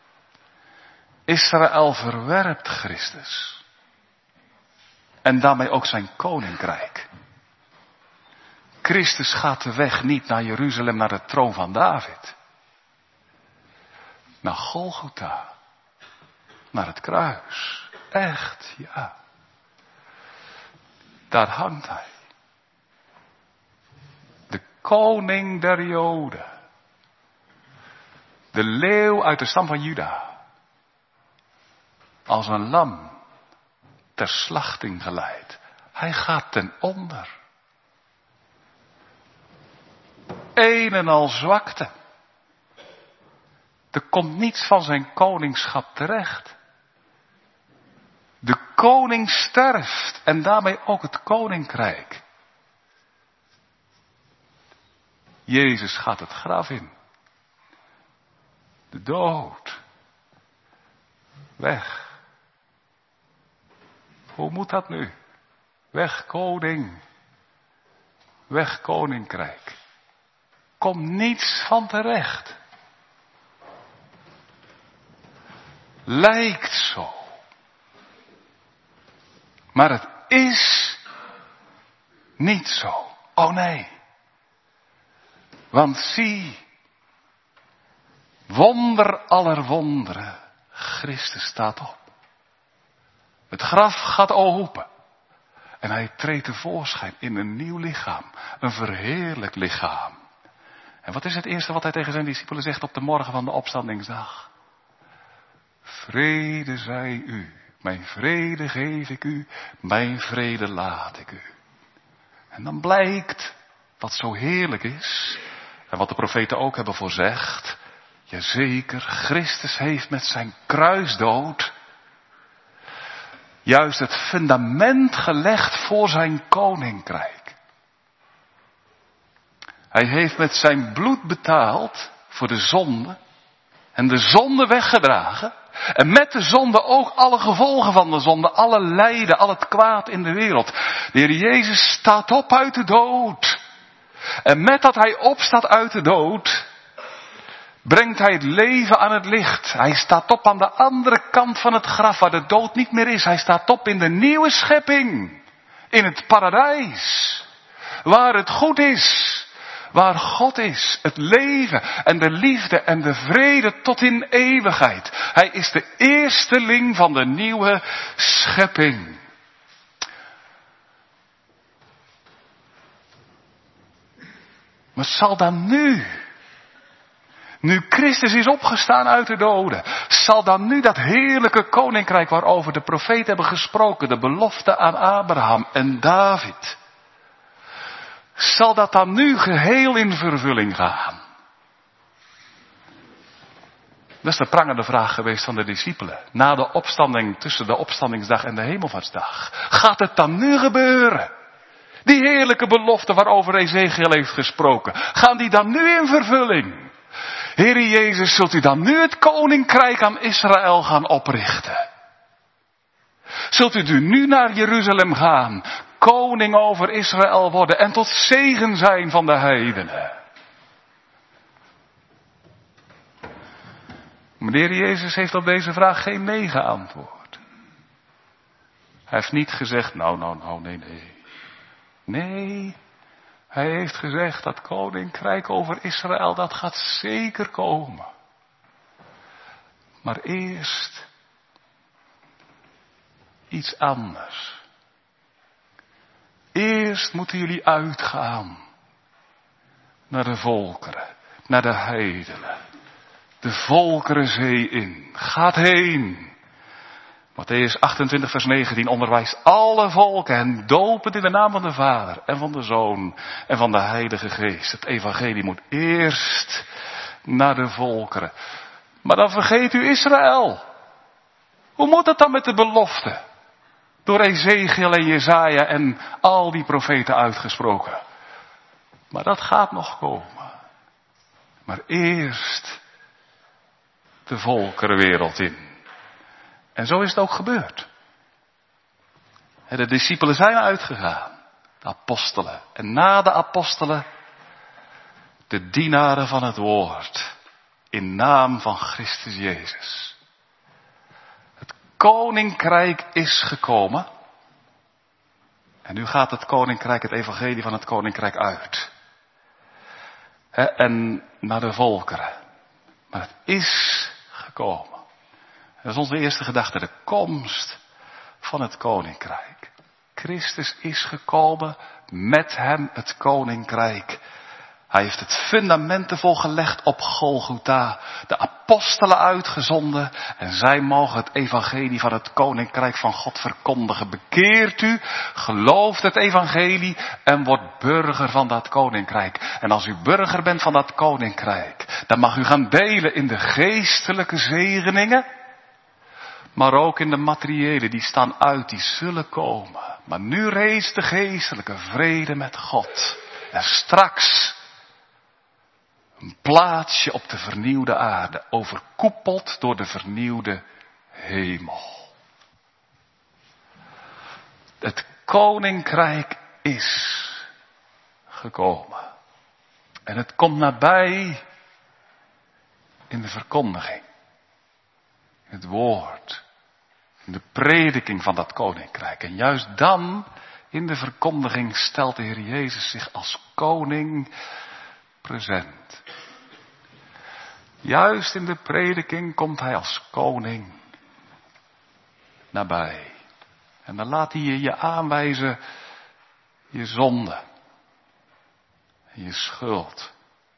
Israël verwerpt Christus. En daarmee ook zijn koninkrijk. Christus gaat de weg niet naar Jeruzalem, naar de troon van David. Naar Golgotha. naar het kruis. Echt, ja. Daar hangt hij. De koning der Joden. De leeuw uit de stam van Juda. Als een lam ter slachting geleid. Hij gaat ten onder. Een en al zwakte. Er komt niets van zijn koningschap terecht. De koning sterft en daarmee ook het koninkrijk. Jezus gaat het graf in. De dood. Weg. Hoe moet dat nu? Weg koning. Weg koninkrijk. Komt niets van terecht. Lijkt zo. Maar het is niet zo. Oh nee. Want zie, wonder aller wonderen, Christus staat op. Het graf gaat open. En hij treedt tevoorschijn in een nieuw lichaam. Een verheerlijk lichaam. En wat is het eerste wat hij tegen zijn discipelen zegt op de morgen van de opstandingsdag? Vrede zij u. Mijn vrede geef ik u. Mijn vrede laat ik u. En dan blijkt wat zo heerlijk is. En wat de profeten ook hebben voorzegd. Jazeker, Christus heeft met zijn kruisdood juist het fundament gelegd voor zijn koninkrijk. Hij heeft met zijn bloed betaald voor de zonde en de zonde weggedragen. En met de zonde ook alle gevolgen van de zonde, alle lijden, al het kwaad in de wereld. De Heer Jezus staat op uit de dood. En met dat hij opstaat uit de dood, brengt hij het leven aan het licht. Hij staat op aan de andere kant van het graf, waar de dood niet meer is. Hij staat op in de nieuwe schepping. In het paradijs. Waar het goed is. Waar God is. Het leven en de liefde en de vrede tot in eeuwigheid. Hij is de eersteling van de nieuwe schepping. Maar zal dan nu, nu Christus is opgestaan uit de doden, zal dan nu dat heerlijke koninkrijk waarover de profeten hebben gesproken, de belofte aan Abraham en David, zal dat dan nu geheel in vervulling gaan? Dat is de prangende vraag geweest van de discipelen. Na de opstanding, tussen de opstandingsdag en de hemelvaartsdag. Gaat het dan nu gebeuren? Die heerlijke belofte waarover Ezechiel heeft gesproken. Gaan die dan nu in vervulling? Heere Jezus, zult u dan nu het koninkrijk aan Israël gaan oprichten? Zult u nu naar Jeruzalem gaan, koning over Israël worden en tot zegen zijn van de heidenen? Meneer Jezus heeft op deze vraag geen nee geantwoord. Hij heeft niet gezegd, nou, nou, nou, nee, nee. Nee, hij heeft gezegd dat koninkrijk over Israël, dat gaat zeker komen. Maar eerst iets anders. Eerst moeten jullie uitgaan naar de volkeren, naar de heidenen. De volkerenzee in. Gaat heen. Matthäus achtentwintig vers negentien onderwijst alle volken en dopen in de naam van de Vader en van de Zoon en van de Heilige Geest. Het evangelie moet eerst naar de volkeren. Maar dan vergeet u Israël. Hoe moet het dan met de belofte? Door Ezechiel en Jesaja en al die profeten uitgesproken. Maar dat gaat nog komen. Maar eerst de volkerenwereld in. En zo is het ook gebeurd. De discipelen zijn uitgegaan. De apostelen. En na de apostelen de dienaren van het woord. In naam van Christus Jezus. Het koninkrijk is gekomen. En nu gaat het koninkrijk, het evangelie van het koninkrijk uit. En naar de volkeren. Maar het is gekomen. Dat is onze eerste gedachte, de komst van het koninkrijk. Christus is gekomen, met hem het koninkrijk. Hij heeft het fundamentenvol gelegd op Golgotha, de apostelen uitgezonden en zij mogen het evangelie van het koninkrijk van God verkondigen. Bekeert u, gelooft het evangelie en wordt burger van dat koninkrijk. En als u burger bent van dat koninkrijk, dan mag u gaan delen in de geestelijke zegeningen, maar ook in de materiële, die staan uit, die zullen komen. Maar nu reeds de geestelijke vrede met God. En straks een plaatsje op de vernieuwde aarde, overkoepeld door de vernieuwde hemel. Het koninkrijk is gekomen. En het komt nabij in de verkondiging. In het woord. In de prediking van dat koninkrijk. En juist dan, in de verkondiging, stelt de Heer Jezus zich als koning present. Juist in de prediking komt hij als koning nabij. En dan laat hij je je aanwijzen je zonde. En je schuld.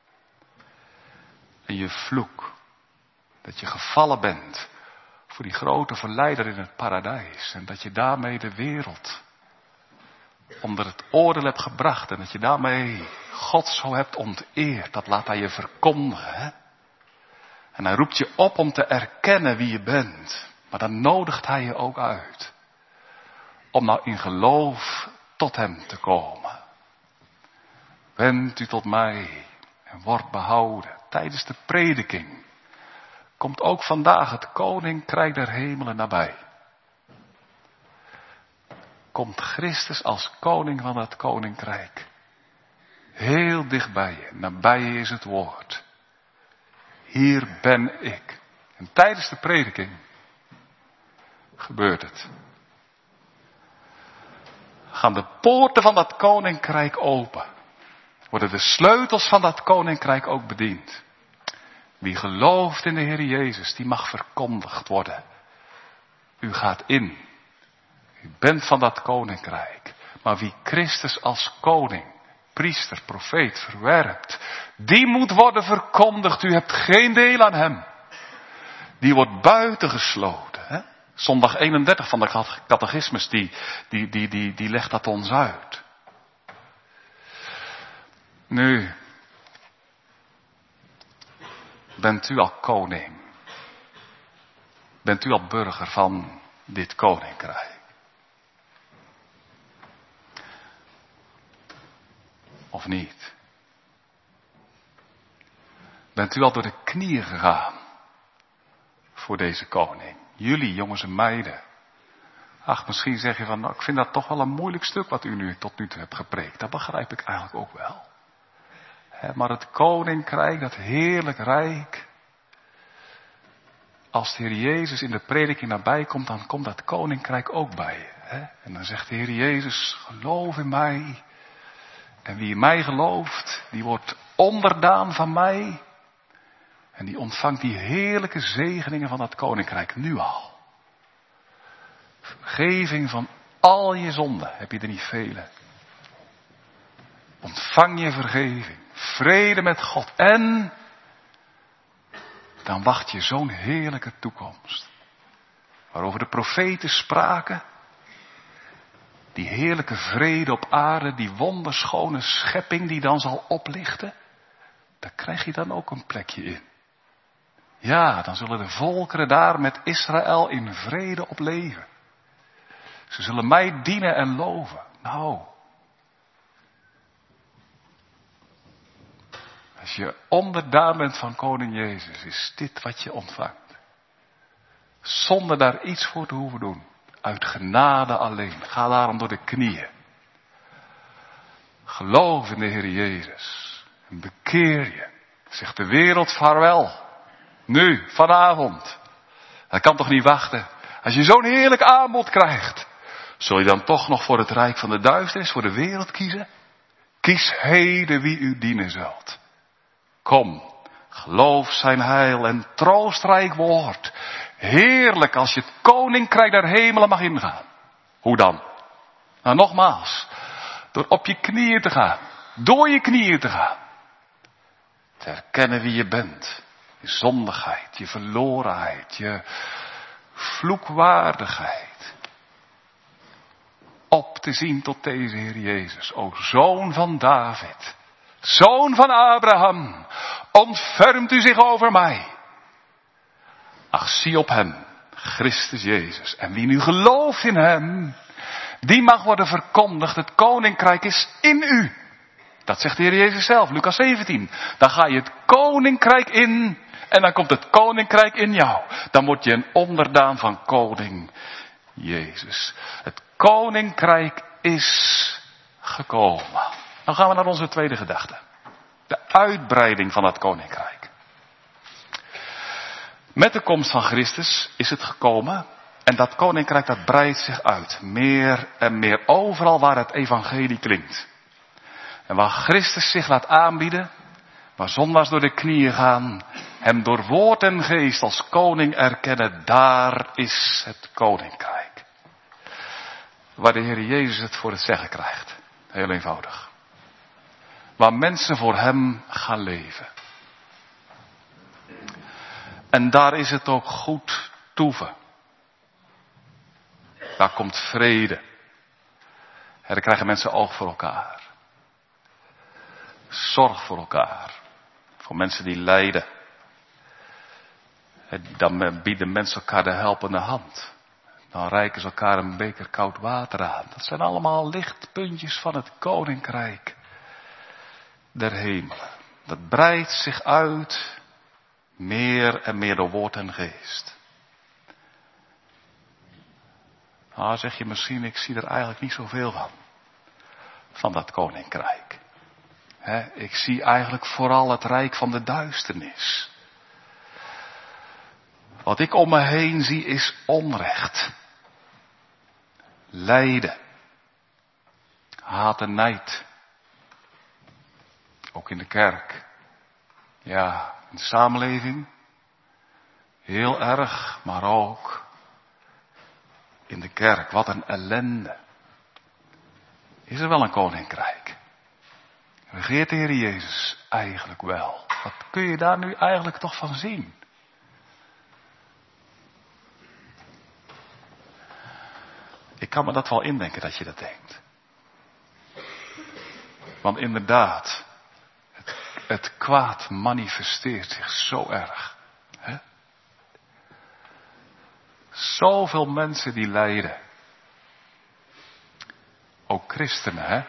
En je vloek. Dat je gevallen bent voor die grote verleider in het paradijs. En dat je daarmee de wereld onder het oordeel hebt gebracht. En dat je daarmee God zo hebt onteerd. Dat laat hij je verkondigen. Hè? En hij roept je op om te erkennen wie je bent. Maar dan nodigt hij je ook uit. Om nou in geloof tot hem te komen. Wend u tot mij en word behouden. Tijdens de prediking komt ook vandaag het koninkrijk der hemelen nabij. Komt Christus als koning van het koninkrijk. Heel dichtbij je, nabij je is het woord. Hier ben ik. En tijdens de prediking gebeurt het. Gaan de poorten van dat koninkrijk open. Worden de sleutels van dat koninkrijk ook bediend. Wie gelooft in de Heer Jezus, die mag verkondigd worden. U gaat in. U bent van dat koninkrijk. Maar wie Christus als koning, priester, profeet verwerpt, die moet worden verkondigd. U hebt geen deel aan hem. Die wordt buitengesloten. Hè? Zondag eenendertig van de catechismus, die, die, die, die, die legt dat ons uit. Nu, bent u al koning? Bent u al burger van dit koninkrijk? Of niet? Bent u al door de knieën gegaan voor deze koning? Jullie, jongens en meiden. Ach, misschien zeg je van, nou, ik vind dat toch wel een moeilijk stuk wat u nu tot nu toe hebt gepreekt. Dat begrijp ik eigenlijk ook wel. He, maar het koninkrijk, dat heerlijk rijk. Als de Heer Jezus in de prediking nabij komt, dan komt dat koninkrijk ook bij je. He? En dan zegt de Heer Jezus, geloof in mij. En wie in mij gelooft, die wordt onderdaan van mij. En die ontvangt die heerlijke zegeningen van dat koninkrijk nu al. Vergeving van al je zonden, heb je er niet vele. Ontvang je vergeving, vrede met God en dan wacht je zo'n heerlijke toekomst. Waarover de profeten spraken. Die heerlijke vrede op aarde, die wonderschone schepping die dan zal oplichten. Daar krijg je dan ook een plekje in. Ja, dan zullen de volkeren daar met Israël in vrede op leven. Ze zullen mij dienen en loven. Nou, als je onderdaan bent van koning Jezus, is dit wat je ontvangt. Zonder daar iets voor te hoeven doen. Uit genade alleen. Ga daarom door de knieën. Geloof in de Heer Jezus. En bekeer je. Zeg de wereld vaarwel. Nu, vanavond. Dat kan toch niet wachten. Als je zo'n heerlijk aanbod krijgt. Zul je dan toch nog voor het rijk van de duisternis, voor de wereld kiezen? Kies heden wie u dienen zult. Kom, Geloof zijn heil en troostrijk woord. Heerlijk als je het koninkrijk der hemelen mag ingaan. Hoe dan? Nou, nogmaals. Door op je knieën te gaan. Door je knieën te gaan. Te herkennen wie je bent. Je zondigheid, je verlorenheid, je vloekwaardigheid. Op te zien tot deze Heer Jezus, o Zoon van David, Zoon van Abraham, ontfermt u zich over mij. Ach, zie op hem, Christus Jezus, en wie nu gelooft in hem, die mag worden verkondigd, het koninkrijk is in u. Dat zegt de Heer Jezus zelf, Lucas zeventien. Dan ga je het koninkrijk in en dan komt het koninkrijk in jou. Dan word je een onderdaan van koning Jezus. Het koninkrijk is gekomen. Dan gaan we naar onze tweede gedachte. De uitbreiding van het koninkrijk. Met de komst van Christus is het gekomen. En dat koninkrijk dat breidt zich uit. Meer en meer overal waar het evangelie klinkt. En waar Christus zich laat aanbieden. Waar zondaars door de knieën gaan. Hem door woord en geest als koning erkennen. Daar is het koninkrijk. Waar de Heer Jezus het voor het zeggen krijgt. Heel eenvoudig. Waar mensen voor hem gaan leven. En daar is het ook goed toeven. Daar komt vrede. En dan krijgen mensen oog voor elkaar. Zorg voor elkaar. Voor mensen die lijden. En dan bieden mensen elkaar de helpende hand. Dan reiken ze elkaar een beker koud water aan. Dat zijn allemaal lichtpuntjes van het koninkrijk der hemelen. Dat breidt zich uit. Meer en meer door woord en geest. Nou, zeg je misschien, ik zie er eigenlijk niet zoveel van. Van dat koninkrijk. He, ik zie eigenlijk vooral het rijk van de duisternis. Wat ik om me heen zie is onrecht. Lijden. Haat en nijd. Ook in de kerk. Ja, in de samenleving. Heel erg, maar ook in de kerk. Wat een ellende. Is er wel een koninkrijk? Regeert de Heer Jezus eigenlijk wel? Wat kun je daar nu eigenlijk toch van zien? Ik kan me dat wel indenken dat je dat denkt. Want inderdaad, het, het kwaad manifesteert zich zo erg. Hè? Zoveel mensen die lijden. Ook christenen, hè?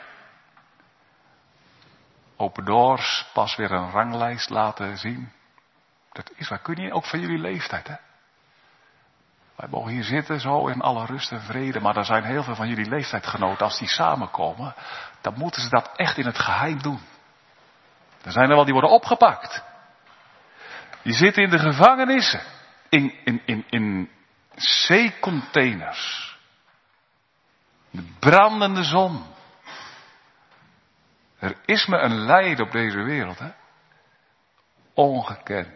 Open Doors pas weer een ranglijst laten zien. Dat is waar, kun je ook van jullie leeftijd, hè? Wij mogen hier zitten zo in alle rust en vrede, maar er zijn heel veel van jullie leeftijdgenoten, als die samenkomen, dan moeten ze dat echt in het geheim doen. Er zijn er wel die worden opgepakt. Die zitten in de gevangenissen, in, in, in, in zeecontainers. De brandende zon. Er is me een lijden op deze wereld, hè? Ongekend.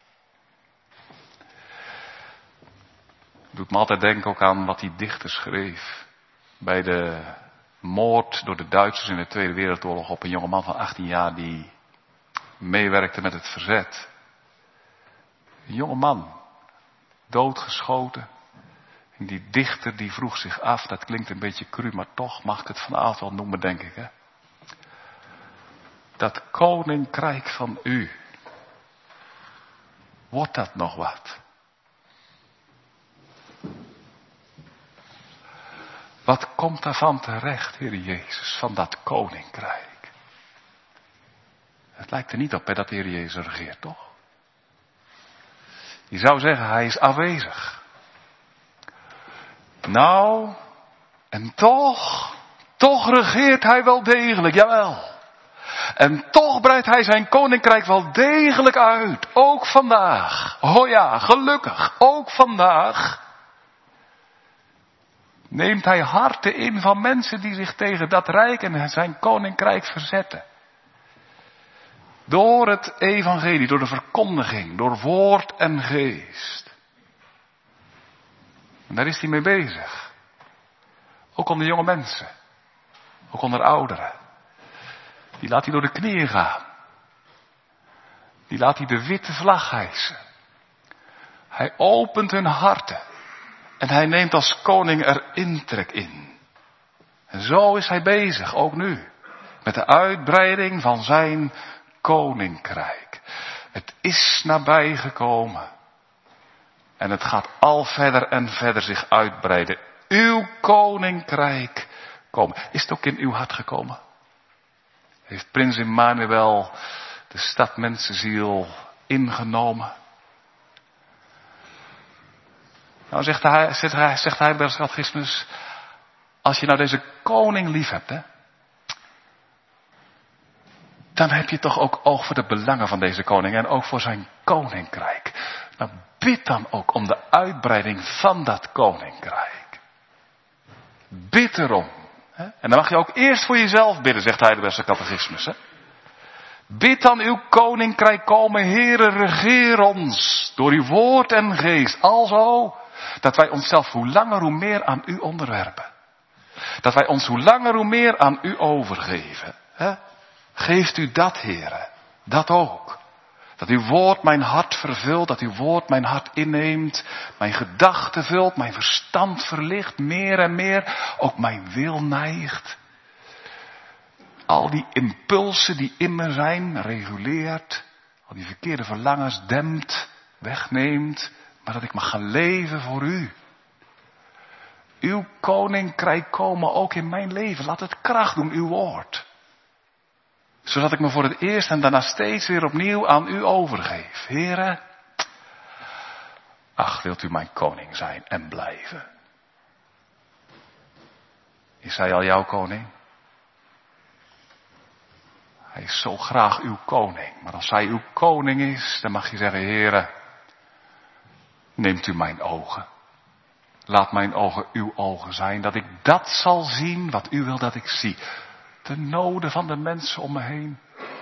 Doet me altijd denken ook aan wat die dichter schreef. Bij de moord door de Duitsers in de Tweede Wereldoorlog op een jongeman van achttien jaar die meewerkte met het verzet. Een jongeman, doodgeschoten. En die dichter die vroeg zich af, dat klinkt een beetje cru, maar toch mag ik het vanavond wel noemen, denk ik, hè. Dat koninkrijk van u. Wordt dat nog wat? Wat komt daarvan terecht, Heer Jezus, van dat koninkrijk? Het lijkt er niet op hè, dat de Heer Jezus regeert, toch? Je zou zeggen, hij is afwezig. Nou, en toch, toch regeert hij wel degelijk, jawel. En toch breidt hij zijn koninkrijk wel degelijk uit, ook vandaag. Oh ja, gelukkig, ook vandaag. Neemt hij harten in van mensen die zich tegen dat rijk en zijn koninkrijk verzetten. Door het evangelie, door de verkondiging, door woord en geest. En daar is hij mee bezig. Ook onder jonge mensen. Ook onder ouderen. Die laat hij door de knieën gaan. Die laat hij de witte vlag hijsen. Hij opent hun harten. En hij neemt als koning er intrek in. En zo is hij bezig, ook nu. Met de uitbreiding van zijn koninkrijk. Het is nabij gekomen. En het gaat al verder en verder zich uitbreiden. Uw koninkrijk komen. Is het ook in uw hart gekomen? Heeft prins Emmanuel de stad mensenziel ingenomen? Nou zegt hij, zegt hij, zegt hij bij het catechismus, als je nou deze koning lief hebt, hè, dan heb je toch ook oog voor de belangen van deze koning en ook voor zijn koninkrijk. Nou, bid dan ook om de uitbreiding van dat koninkrijk. Bid erom. Hè? En dan mag je ook eerst voor jezelf bidden, zegt hij bij het catechismus. Hè? Bid dan uw koninkrijk komen, Heere, regeer ons door uw woord en geest. Alzo dat wij onszelf hoe langer hoe meer aan u onderwerpen. Dat wij ons hoe langer hoe meer aan u overgeven. Hè? Geeft u dat, Heere, dat ook. Dat uw woord mijn hart vervult, dat uw woord mijn hart inneemt, mijn gedachten vult, mijn verstand verlicht, meer en meer, ook mijn wil neigt. Al die impulsen die in me zijn, reguleert, al die verkeerde verlangens dempt, wegneemt, maar dat ik mag gaan leven voor u. Uw koninkrijk komen ook in mijn leven, laat het kracht doen, uw woord. Zodat ik me voor het eerst en daarna steeds weer opnieuw aan u overgeef. Heere, ach, wilt u mijn koning zijn en blijven? Is hij al jouw koning? Hij is zo graag uw koning. Maar als hij uw koning is, dan mag je zeggen, Heere, neemt u mijn ogen. Laat mijn ogen uw ogen zijn, dat ik dat zal zien wat u wil dat ik zie. De noden van de mensen om me heen.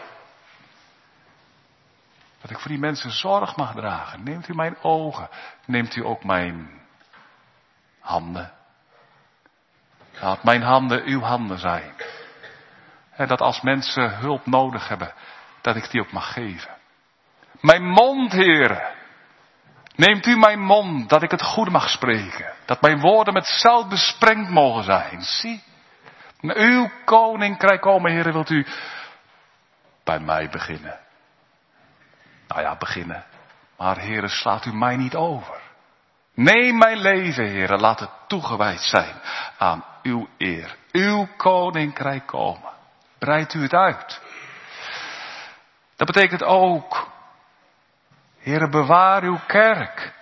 Dat ik voor die mensen zorg mag dragen. Neemt u mijn ogen. Neemt u ook mijn handen. Laat mijn handen uw handen zijn. En dat als mensen hulp nodig hebben, dat ik die ook mag geven. Mijn mond, Heere. Neemt u mijn mond, dat ik het goede mag spreken. Dat mijn woorden met zout besprengd mogen zijn. Zie. Uw koninkrijk komen, Heere, wilt u bij mij beginnen. Nou ja, beginnen. Maar Heere, slaat u mij niet over. Neem mijn leven, Heere, laat het toegewijd zijn aan uw eer. Uw koninkrijk komen. Breidt u het uit. Dat betekent ook, Heere, bewaar uw kerk.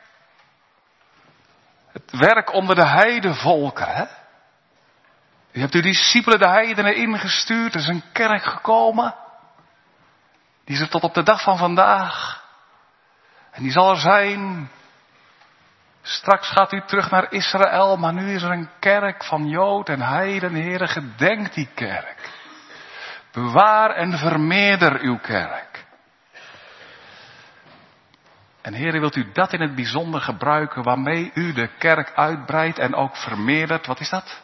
Het werk onder de heidevolken, hè? U hebt uw discipelen de heidenen ingestuurd. Er is een kerk gekomen. Die is er tot op de dag van vandaag. En die zal er zijn. Straks gaat u terug naar Israël. Maar nu is er een kerk van Jood en heiden. Heere, gedenk die kerk. Bewaar en vermeerder uw kerk. En Heere, wilt u dat in het bijzonder gebruiken waarmee u de kerk uitbreidt en ook vermeerdert? Wat is dat?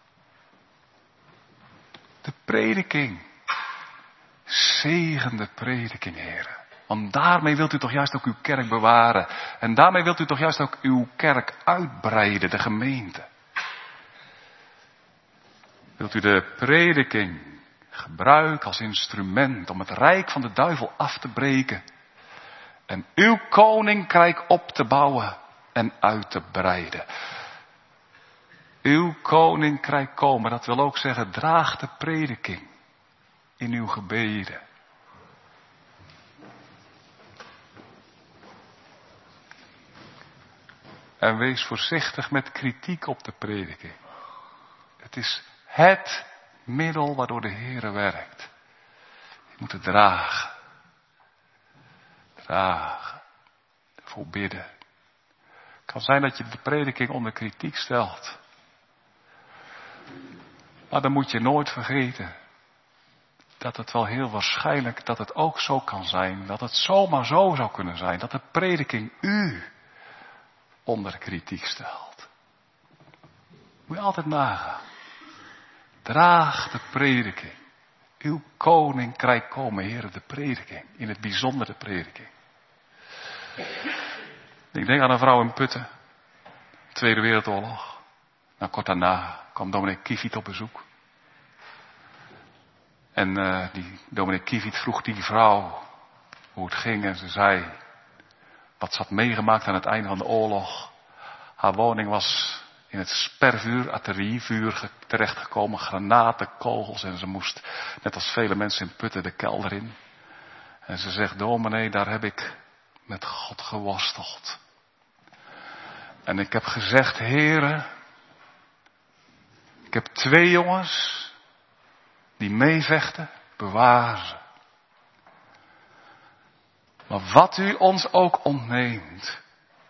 De prediking. Zegen de prediking, Heere. Want daarmee wilt u toch juist ook uw kerk bewaren. En daarmee wilt u toch juist ook uw kerk uitbreiden, de gemeente. Wilt u de prediking gebruiken als instrument om het rijk van de duivel af te breken. En uw koninkrijk op te bouwen en uit te breiden. Uw koninkrijk komen, dat wil ook zeggen, draag de prediking in uw gebeden. En wees voorzichtig met kritiek op de prediking. Het is het middel waardoor de Heere werkt. Je moet het dragen. Dragen. Voor bidden. Het kan zijn dat je de prediking onder kritiek stelt. Maar dan moet je nooit vergeten dat het wel heel waarschijnlijk dat het ook zo kan zijn, dat het zomaar zo zou kunnen zijn, dat de prediking u onder kritiek stelt. Moet je altijd nagaan. Draag de prediking. Uw koninkrijk komen, Heere, de prediking. In het bijzonder de prediking. Ik denk aan een vrouw in Putten. Tweede Wereldoorlog. Nou, kort daarna kwam dominee Kiefiet op bezoek. En uh, die dominee Kiefiet vroeg die vrouw hoe het ging. En ze zei wat ze had meegemaakt aan het einde van de oorlog. Haar woning was in het spervuur, artillerievuur terechtgekomen. Granaten, kogels. En ze moest, net als vele mensen in Putten, de kelder in. En ze zegt, dominee, daar heb ik met God geworsteld. En ik heb gezegd, Heere, ik heb twee jongens die meevechten, bewaar ze. Maar wat u ons ook ontneemt,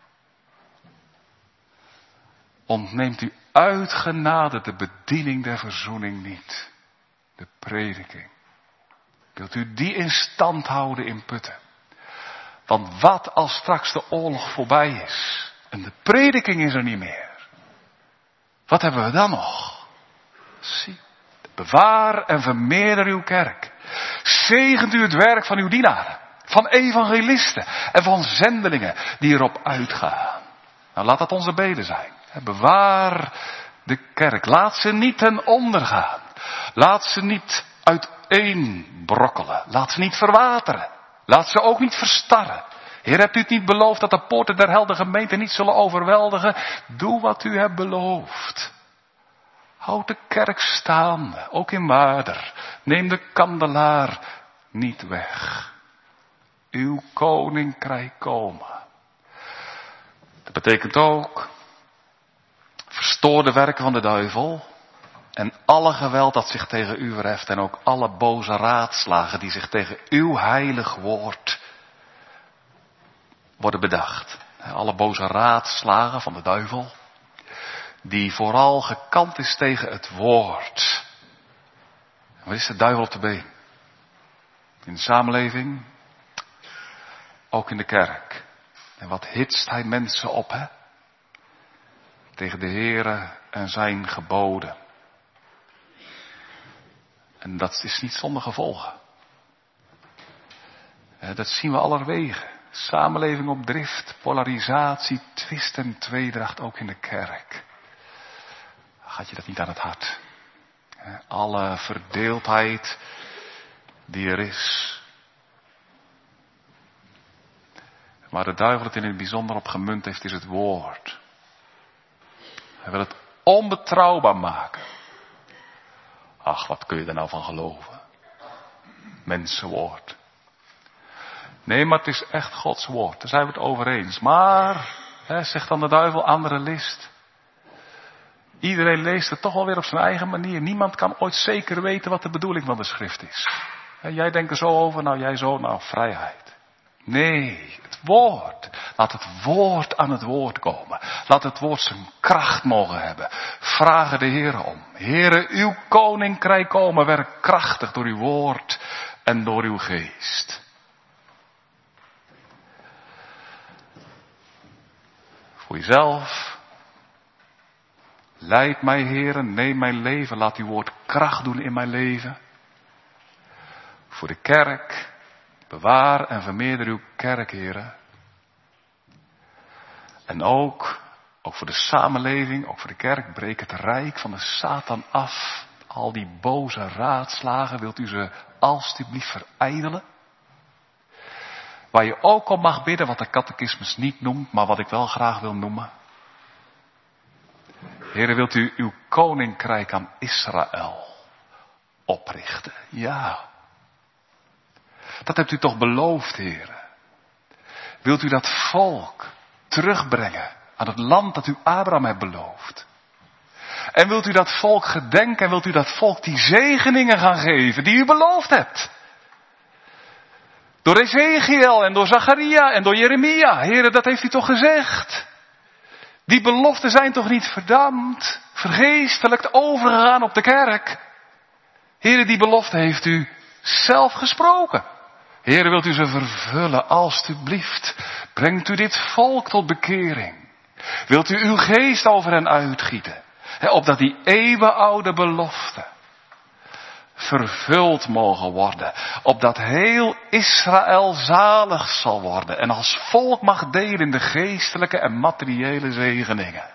ontneemt u uit genade de bediening der verzoening niet. De prediking. Wilt u die in stand houden in Putten? Want wat als straks de oorlog voorbij is en de prediking is er niet meer? Wat hebben we dan nog? Zie, bewaar en vermeerder uw kerk. Zegent u het werk van uw dienaren, van evangelisten en van zendelingen die erop uitgaan. Nou, laat dat onze beden zijn. Bewaar de kerk. Laat ze niet ten onder gaan. Laat ze niet uiteenbrokkelen. Laat ze niet verwateren. Laat ze ook niet verstarren. Heer, hebt u het niet beloofd dat de poorten der hel de gemeente niet zullen overweldigen? Doe wat u hebt beloofd. Houd de kerk staande, ook in Waarder. Neem de kandelaar niet weg. Uw koninkrijk komen. Dat betekent ook, verstoor de werken van de duivel en alle geweld dat zich tegen u verheft en ook alle boze raadslagen die zich tegen uw heilig woord worden bedacht. Alle boze raadslagen van de duivel, die vooral gekant is tegen het woord. Wat is de duivel op de been? In de samenleving, ook in de kerk. En wat hitst hij mensen op, hè? Tegen de Heere en zijn geboden. En dat is niet zonder gevolgen. Dat zien we allerwege. Samenleving op drift, polarisatie, twist en tweedracht ook in de kerk. Gaat je dat niet aan het hart? Alle verdeeldheid die er is. Waar de duivel het in het bijzonder op gemunt heeft, is het woord. Hij wil het onbetrouwbaar maken. Ach, wat kun je er nou van geloven? Mensenwoord. Nee, maar het is echt Gods woord. Daar zijn we het over eens. Maar, hè, zegt dan de duivel, andere list. Iedereen leest het toch wel weer op zijn eigen manier. Niemand kan ooit zeker weten wat de bedoeling van de schrift is. En jij denkt er zo over, nou jij zo, nou vrijheid. Nee, het woord. Laat het woord aan het woord komen. Laat het woord zijn kracht mogen hebben. Vragen de Heere om. Heere, uw koninkrijk komen, werk krachtig door uw woord en door uw geest. Voor jezelf. Leid mij, Heere, neem mijn leven. Laat uw woord kracht doen in mijn leven. Voor de kerk. Bewaar en vermeerder uw kerk, Heere. En ook, ook voor de samenleving, ook voor de kerk, breek het rijk van de Satan af. Al die boze raadslagen, wilt u ze alstublieft verijdelen? Waar je ook om mag bidden, wat de catechismus niet noemt, maar wat ik wel graag wil noemen. Heere, wilt u uw koninkrijk aan Israël oprichten? Ja. Dat hebt u toch beloofd, Heere. Wilt u dat volk terugbrengen aan het land dat u Abraham hebt beloofd? En wilt u dat volk gedenken en wilt u dat volk die zegeningen gaan geven die u beloofd hebt? Door Ezekiel en door Zacharia en door Jeremia. Heere, dat heeft u toch gezegd? Die beloften zijn toch niet verdampt, vergeestelijkt overgegaan op de kerk? Heere, die belofte heeft u zelf gesproken. Heere, wilt u ze vervullen, alstublieft. Brengt u dit volk tot bekering. Wilt u uw geest over hen uitgieten. He, opdat die eeuwenoude belofte vervuld mogen worden. Opdat heel Israël zalig zal worden. En als volk mag delen in de geestelijke en materiële zegeningen.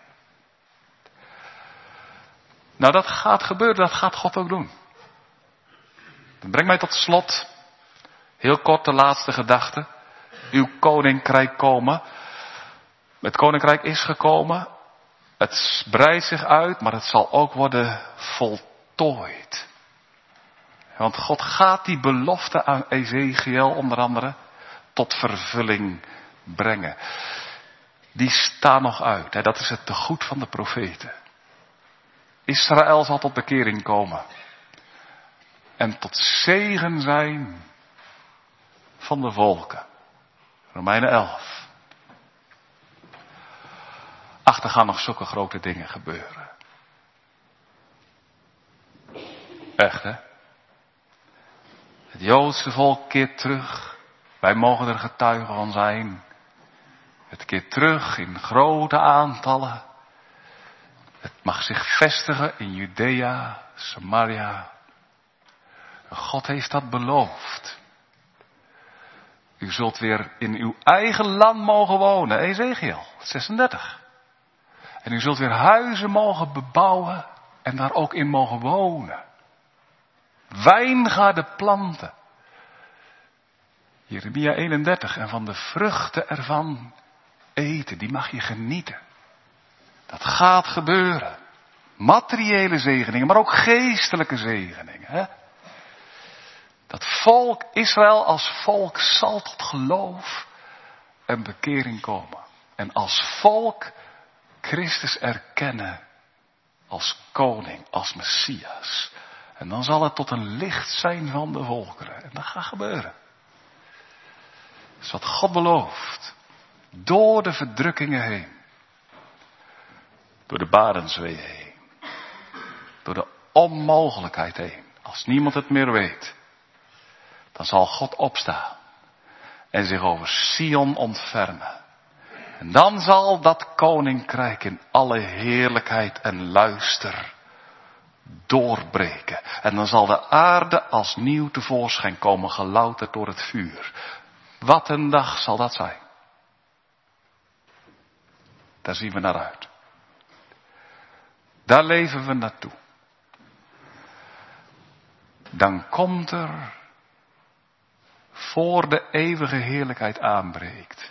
Nou, dat gaat gebeuren, dat gaat God ook doen. Dat brengt mij tot slot. Heel kort de laatste gedachte. Uw koninkrijk komen. Het koninkrijk is gekomen. Het breidt zich uit, maar het zal ook worden voltooid. Want God gaat die belofte aan Ezekiel onder andere tot vervulling brengen. Die staan nog uit. Hè? Dat is het tegoed van de profeten. Israël zal tot bekering komen. En tot zegen zijn van de volken. Romeinen elf. Ach, er gaan nog zulke grote dingen gebeuren. Echt, hè? Het Joodse volk keert terug. Wij mogen er getuigen van zijn. Het keert terug in grote aantallen. Het mag zich vestigen in Judea, Samaria. God heeft dat beloofd. U zult weer in uw eigen land mogen wonen. Ezekiel zesendertig. En u zult weer huizen mogen bebouwen en daar ook in mogen wonen. Wijngaarden planten. Jeremia eenendertig. En van de vruchten ervan eten. Die mag je genieten. Dat gaat gebeuren. Materiële zegeningen, maar ook geestelijke zegeningen. Hè? Dat volk Israël als volk zal tot geloof en bekering komen. En als volk Christus erkennen als koning, als Messias. En dan zal het tot een licht zijn van de volkeren. En dat gaat gebeuren. Dat is wat God belooft. Door de verdrukkingen heen. Door de barenswee heen. Door de onmogelijkheid heen. Als niemand het meer weet. Dan zal God opstaan. En zich over Sion ontfermen. En dan zal dat koninkrijk in alle heerlijkheid en luister doorbreken. En dan zal de aarde als nieuw tevoorschijn komen, gelouterd door het vuur. Wat een dag zal dat zijn. Daar zien we naar uit. Daar leven we naartoe. Dan komt er, voor de eeuwige heerlijkheid aanbreekt,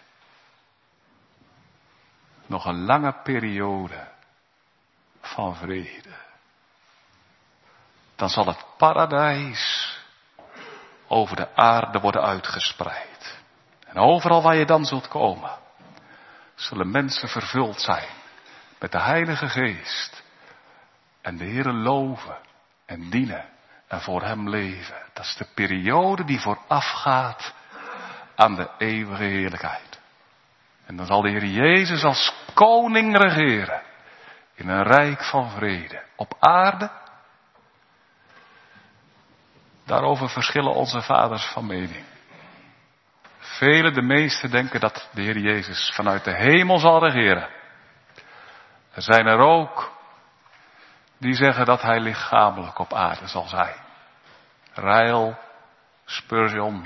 nog een lange periode van vrede. Dan zal het paradijs over de aarde worden uitgespreid. En overal waar je dan zult komen, zullen mensen vervuld zijn met de Heilige Geest. En de Heere loven en dienen en voor hem leven. Dat is de periode die voorafgaat aan de eeuwige heerlijkheid. En dan zal de Heer Jezus als koning regeren. In een rijk van vrede. Op aarde. Daarover verschillen onze vaders van mening. Velen, de meesten, denken dat de Heer Jezus vanuit de hemel zal regeren. Er zijn er ook die zeggen dat hij lichamelijk op aarde zal zijn. Ryle, Spurgeon.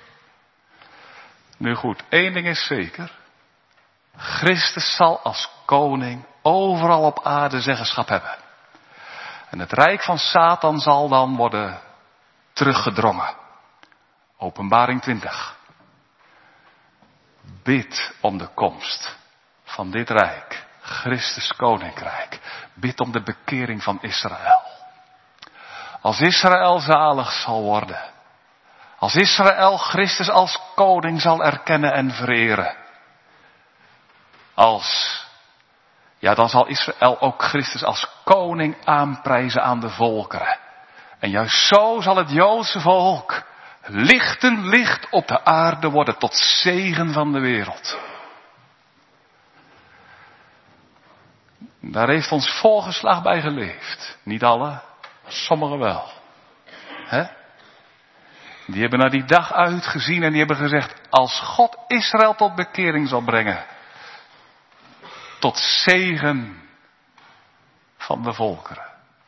Nu goed, één ding is zeker. Christus zal als koning overal op aarde zeggenschap hebben. En het rijk van Satan zal dan worden teruggedrongen. Openbaring twintig. Bid om de komst van dit rijk. Christus koninkrijk. Bid om de bekering van Israël. Als Israël zalig zal worden. Als Israël Christus als koning zal erkennen en vereren. Als, ja, dan zal Israël ook Christus als koning aanprijzen aan de volkeren. En juist zo zal het Joodse volk lichten licht op de aarde worden tot zegen van de wereld. Daar heeft ons voorgeslag bij geleefd. Niet alle, maar sommigen wel. Hè? Die hebben naar die dag uitgezien en die hebben gezegd, als God Israël tot bekering zal brengen, tot zegen van de volkeren.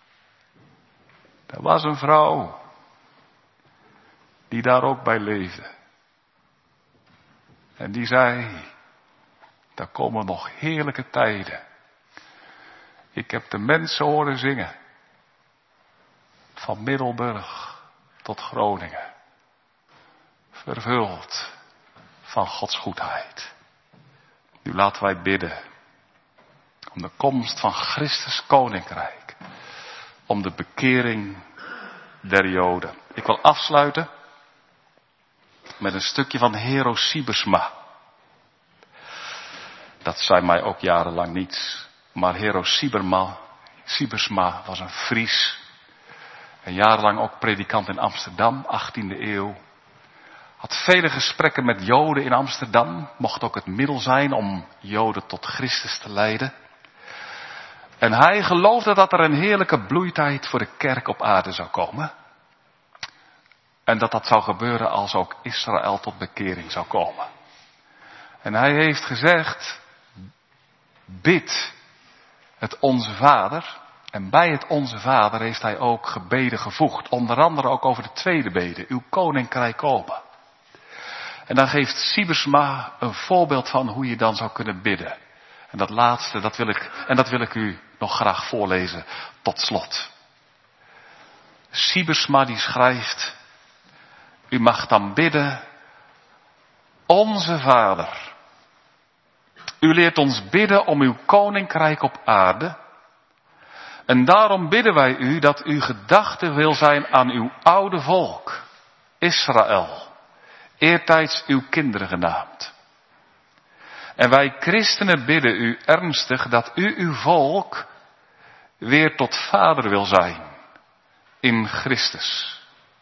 Er was een vrouw die daar ook bij leefde. En die zei, daar komen nog heerlijke tijden. Ik heb de mensen horen zingen. Van Middelburg tot Groningen. Vervuld van Gods goedheid. Nu laten wij bidden. Om de komst van Christus koninkrijk. Om de bekering der Joden. Ik wil afsluiten met een stukje van Hero Siebersma. Dat zei mij ook jarenlang niets. Maar Hero Siebersma, Siebersma was een Fries. En jarenlang ook predikant in Amsterdam, achttiende eeuw. Had vele gesprekken met Joden in Amsterdam. Mocht ook het middel zijn om Joden tot Christus te leiden. En hij geloofde dat er een heerlijke bloeitijd voor de kerk op aarde zou komen. En dat dat zou gebeuren als ook Israël tot bekering zou komen. En hij heeft gezegd, bid het Onze Vader. En bij het Onze Vader heeft hij ook gebeden gevoegd. Onder andere ook over de tweede bede, uw koninkrijk komen. En dan geeft Siebersma een voorbeeld van hoe je dan zou kunnen bidden. En dat laatste, dat wil ik, en dat wil ik u nog graag voorlezen tot slot. Siebersma die schrijft, u mag dan bidden, Onze Vader. U leert ons bidden om uw koninkrijk op aarde. En daarom bidden wij u dat uw gedachte wil zijn aan uw oude volk, Israël, eertijds uw kinderen genaamd. En wij christenen bidden u ernstig dat u uw volk weer tot vader wil zijn in Christus.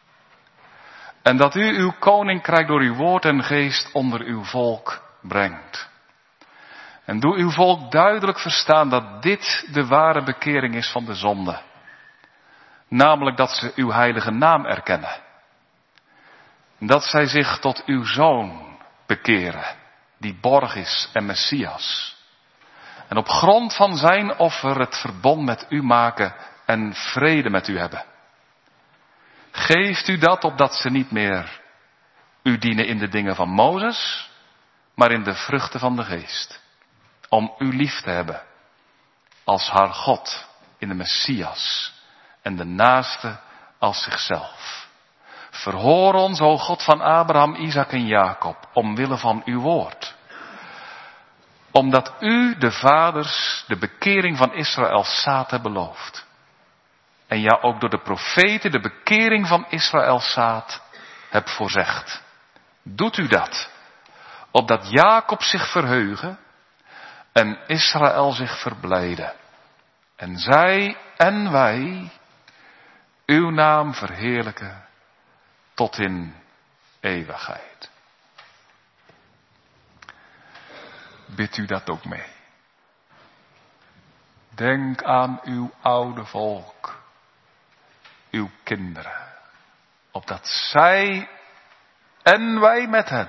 En dat u uw koninkrijk door uw woord en geest onder uw volk brengt. En doe uw volk duidelijk verstaan dat dit de ware bekering is van de zonde. Namelijk dat ze uw heilige naam erkennen. Dat zij zich tot uw Zoon bekeren, die borg is en Messias. En op grond van zijn offer het verbond met u maken en vrede met u hebben. Geeft u dat opdat ze niet meer u dienen in de dingen van Mozes, maar in de vruchten van de geest. Om u lief te hebben als haar God in de Messias en de naaste als zichzelf. Verhoor ons, o God van Abraham, Isaac en Jacob, omwille van uw woord. Omdat u de vaders de bekering van Israëls zaad hebt beloofd. En ja, ook door de profeten de bekering van Israëls zaad hebt voorzegd. Doet u dat, opdat Jacob zich verheugen en Israël zich verblijden. En zij en wij uw naam verheerlijken tot in eeuwigheid. Bidt u dat ook mee. Denk aan uw oude volk, uw kinderen, opdat zij en wij met hen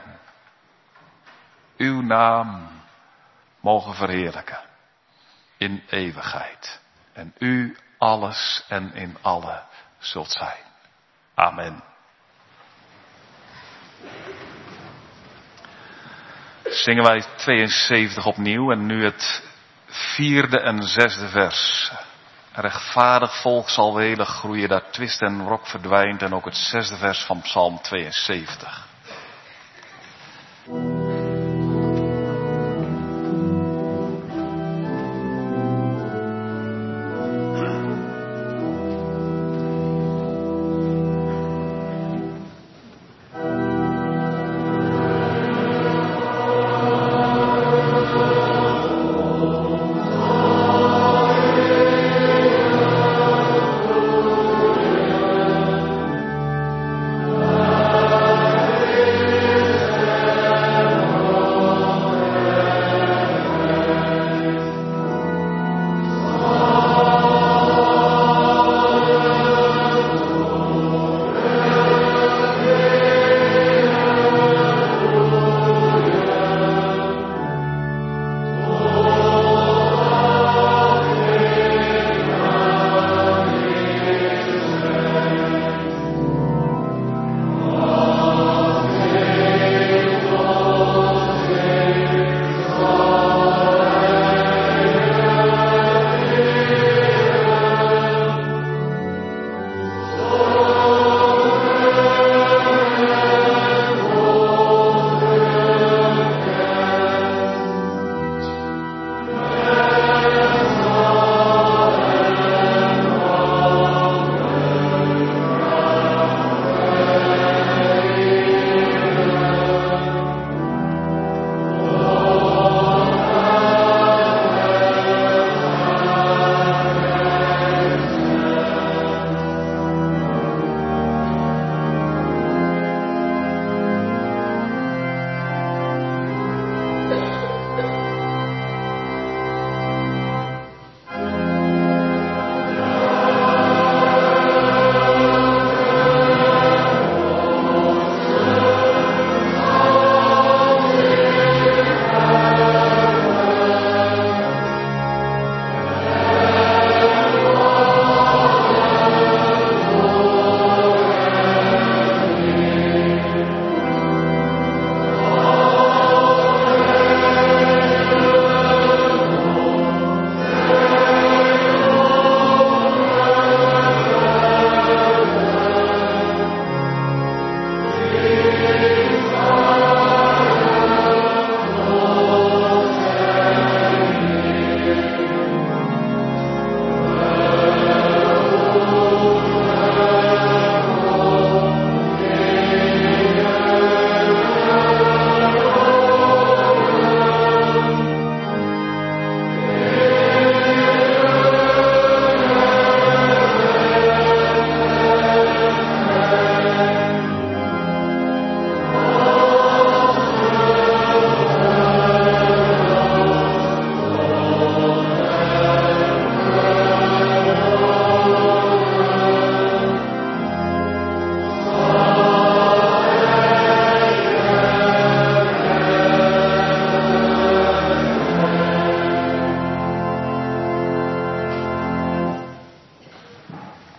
uw naam mogen verheerlijken in eeuwigheid. En u alles en in alle zult zijn. Amen. Zingen wij tweeënzeventig opnieuw en nu het vierde en zesde vers. Rechtvaardig volk zal welig groeien, daar twist en wrok verdwijnt, en ook het zesde vers van Psalm tweeënzeventig.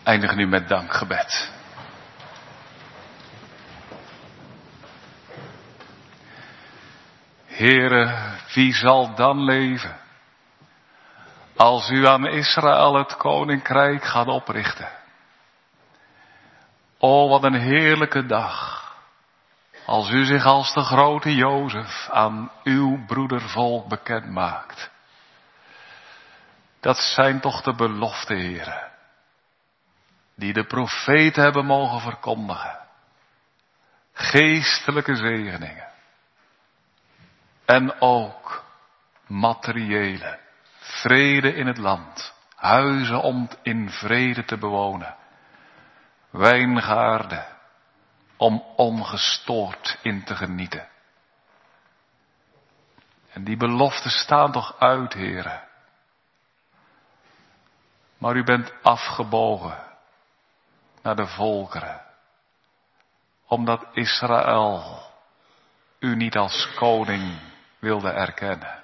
eindigen nu met dankgebed. Heere, wie zal dan leven als u aan Israël het koninkrijk gaat oprichten? O, wat een heerlijke dag, als u zich als de grote Jozef aan uw broedervolk bekend maakt. Dat zijn toch de beloften, Heere, die de profeten hebben mogen verkondigen. Geestelijke zegeningen. En ook materiële vrede in het land. Huizen om in vrede te bewonen. Wijngaarden om ongestoord in te genieten. En die beloften staan toch uit, Heere. Maar u bent afgebogen naar de volkeren. Omdat Israël u niet als koning wilde erkennen.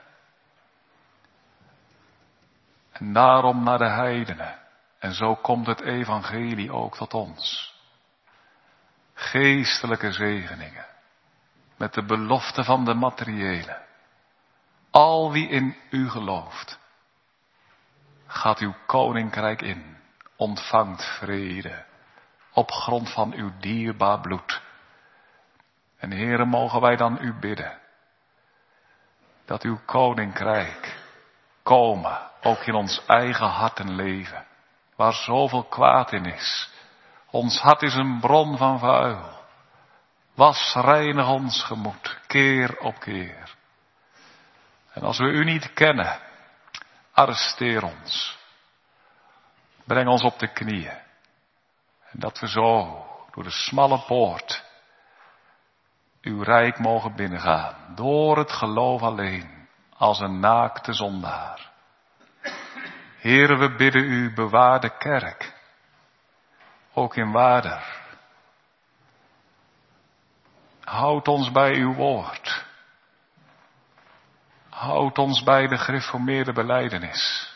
En daarom naar de heidenen. En zo komt het evangelie ook tot ons. Geestelijke zegeningen. Met de belofte van de materiële. Al wie in u gelooft. Gaat uw koninkrijk in. Ontvangt vrede. Op grond van uw dierbaar bloed. En Heere, mogen wij dan u bidden. Dat uw koninkrijk komen. Ook in ons eigen hart en leven. Waar zoveel kwaad in is. Ons hart is een bron van vuil. Was reinig ons gemoed. Keer op keer. En als we u niet kennen. Arresteer ons. Breng ons op de knieën. En dat we zo door de smalle poort uw rijk mogen binnengaan. Door het geloof alleen. Als een naakte zondaar. Heere, we bidden u, bewaar de kerk. Ook in Waarder. Houd ons bij uw woord. Houd ons bij de gereformeerde belijdenis.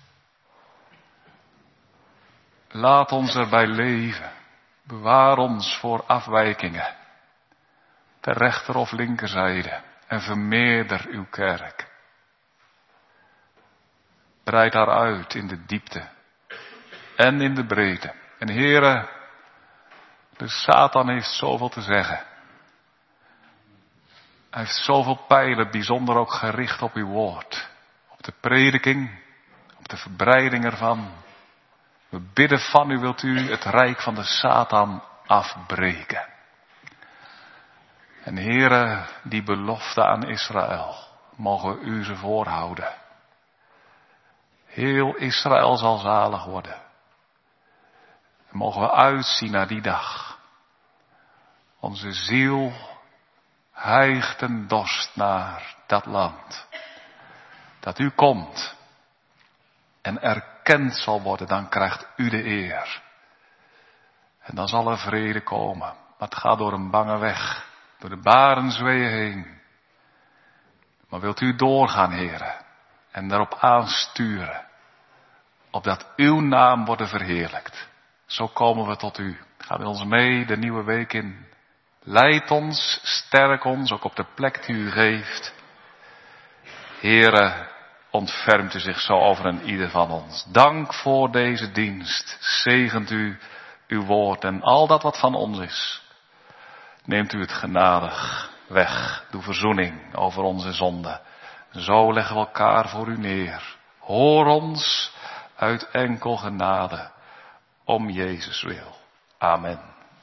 Laat ons erbij leven. Bewaar ons voor afwijkingen. Ter rechter of linkerzijde. En vermeerder uw kerk. Breid haar uit in de diepte. En in de breedte. En Heere, de Satan heeft zoveel te zeggen. Hij heeft zoveel pijlen, bijzonder ook gericht op uw woord. Op de prediking, op de verbreiding ervan. We bidden van u, wilt u het rijk van de Satan afbreken. En Heere, die belofte aan Israël, mogen we u ze voorhouden. Heel Israël zal zalig worden. En mogen we uitzien naar die dag. Onze ziel hijgt en dorst naar dat land. Dat u komt en erkend zal worden, dan krijgt u de eer. En dan zal er vrede komen. Maar het gaat door een bange weg. Door de barensweeën heen. Maar wilt u doorgaan, Heere. En daarop aansturen. Opdat uw naam wordt verheerlijkt. Zo komen we tot u. Ga met ons mee de nieuwe week in. Leid ons, sterk ons, ook op de plek die u geeft. Heere, ontfermt u zich zo over een ieder van ons. Dank voor deze dienst. Zegent u uw woord en al dat wat van ons is. Neemt u het genadig weg. Doe verzoening over onze zonden. Zo leggen we elkaar voor u neer. Hoor ons uit enkel genade. Om Jezus wil. Amen.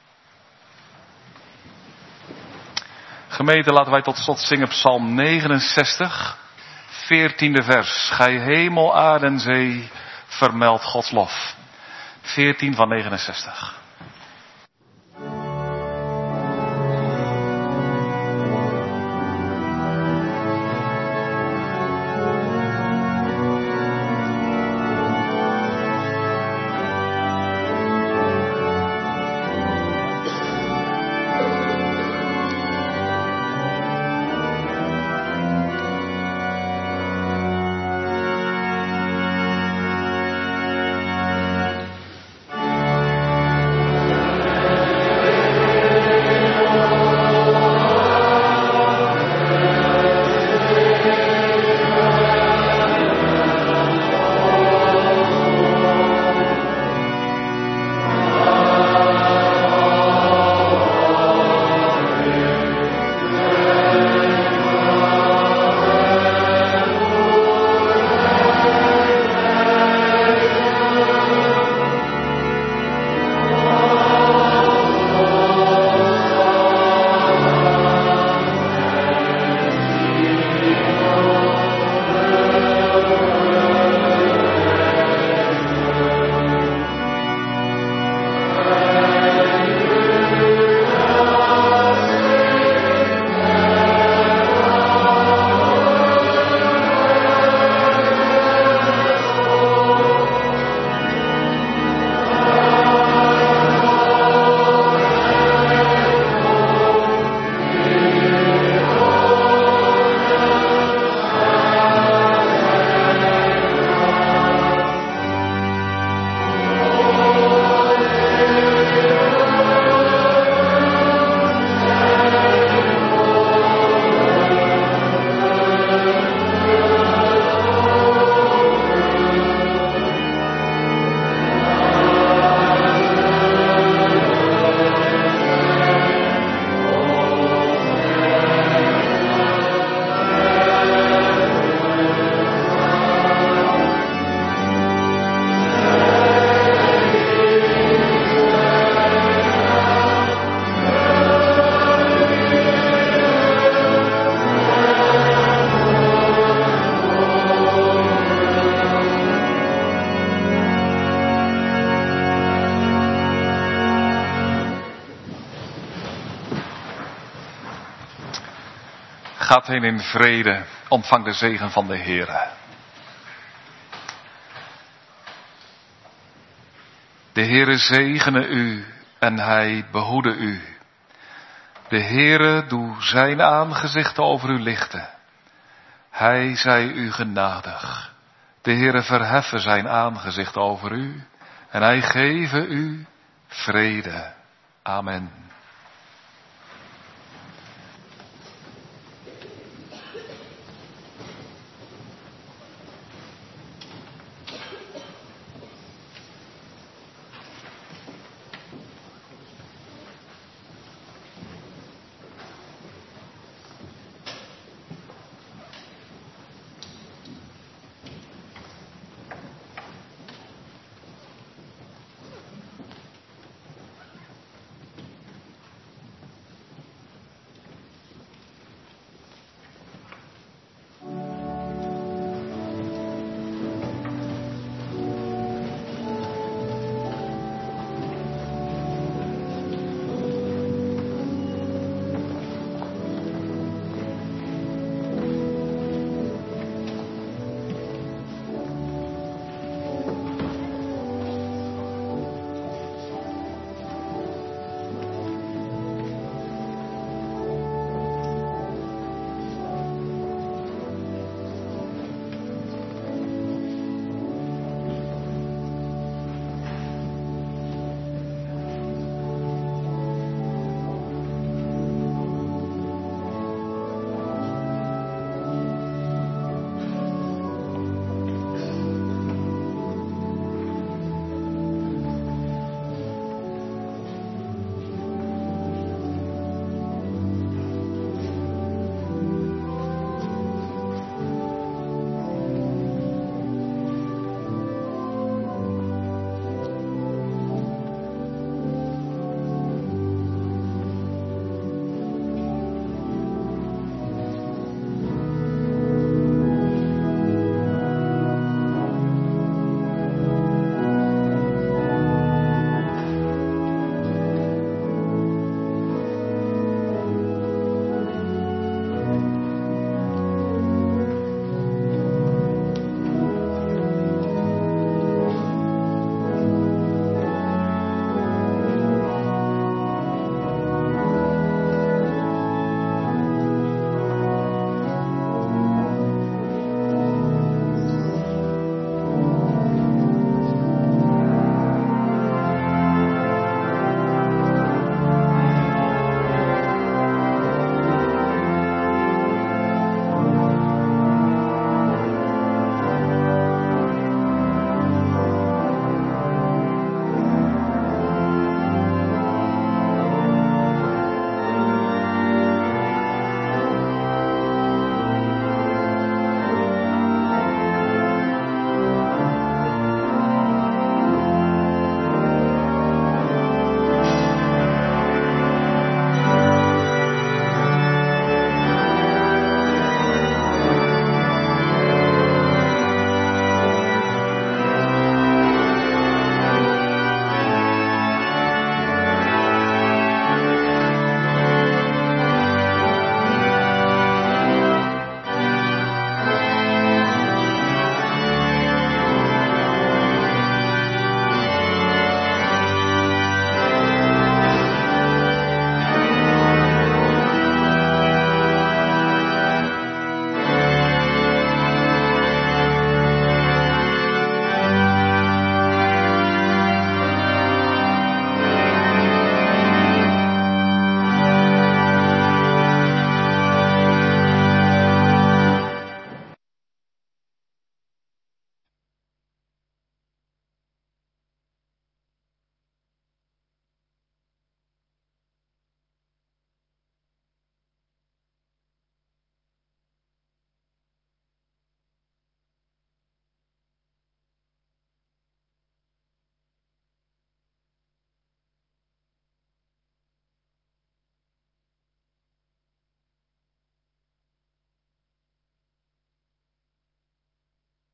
Gemeente, laten wij tot slot zingen Psalm negenenzestig. veertiende vers. Gij hemel, aarde en zee, vermeld Gods lof. veertien van negenenzestig. Gaat heen in vrede. Ontvang de zegen van de Heere. De Heere zegene u en hij behoede u. De Heere doe zijn aangezicht over u lichten. Hij zij u genadig. De Heere verheffen zijn aangezicht over u en hij geve u vrede. Amen.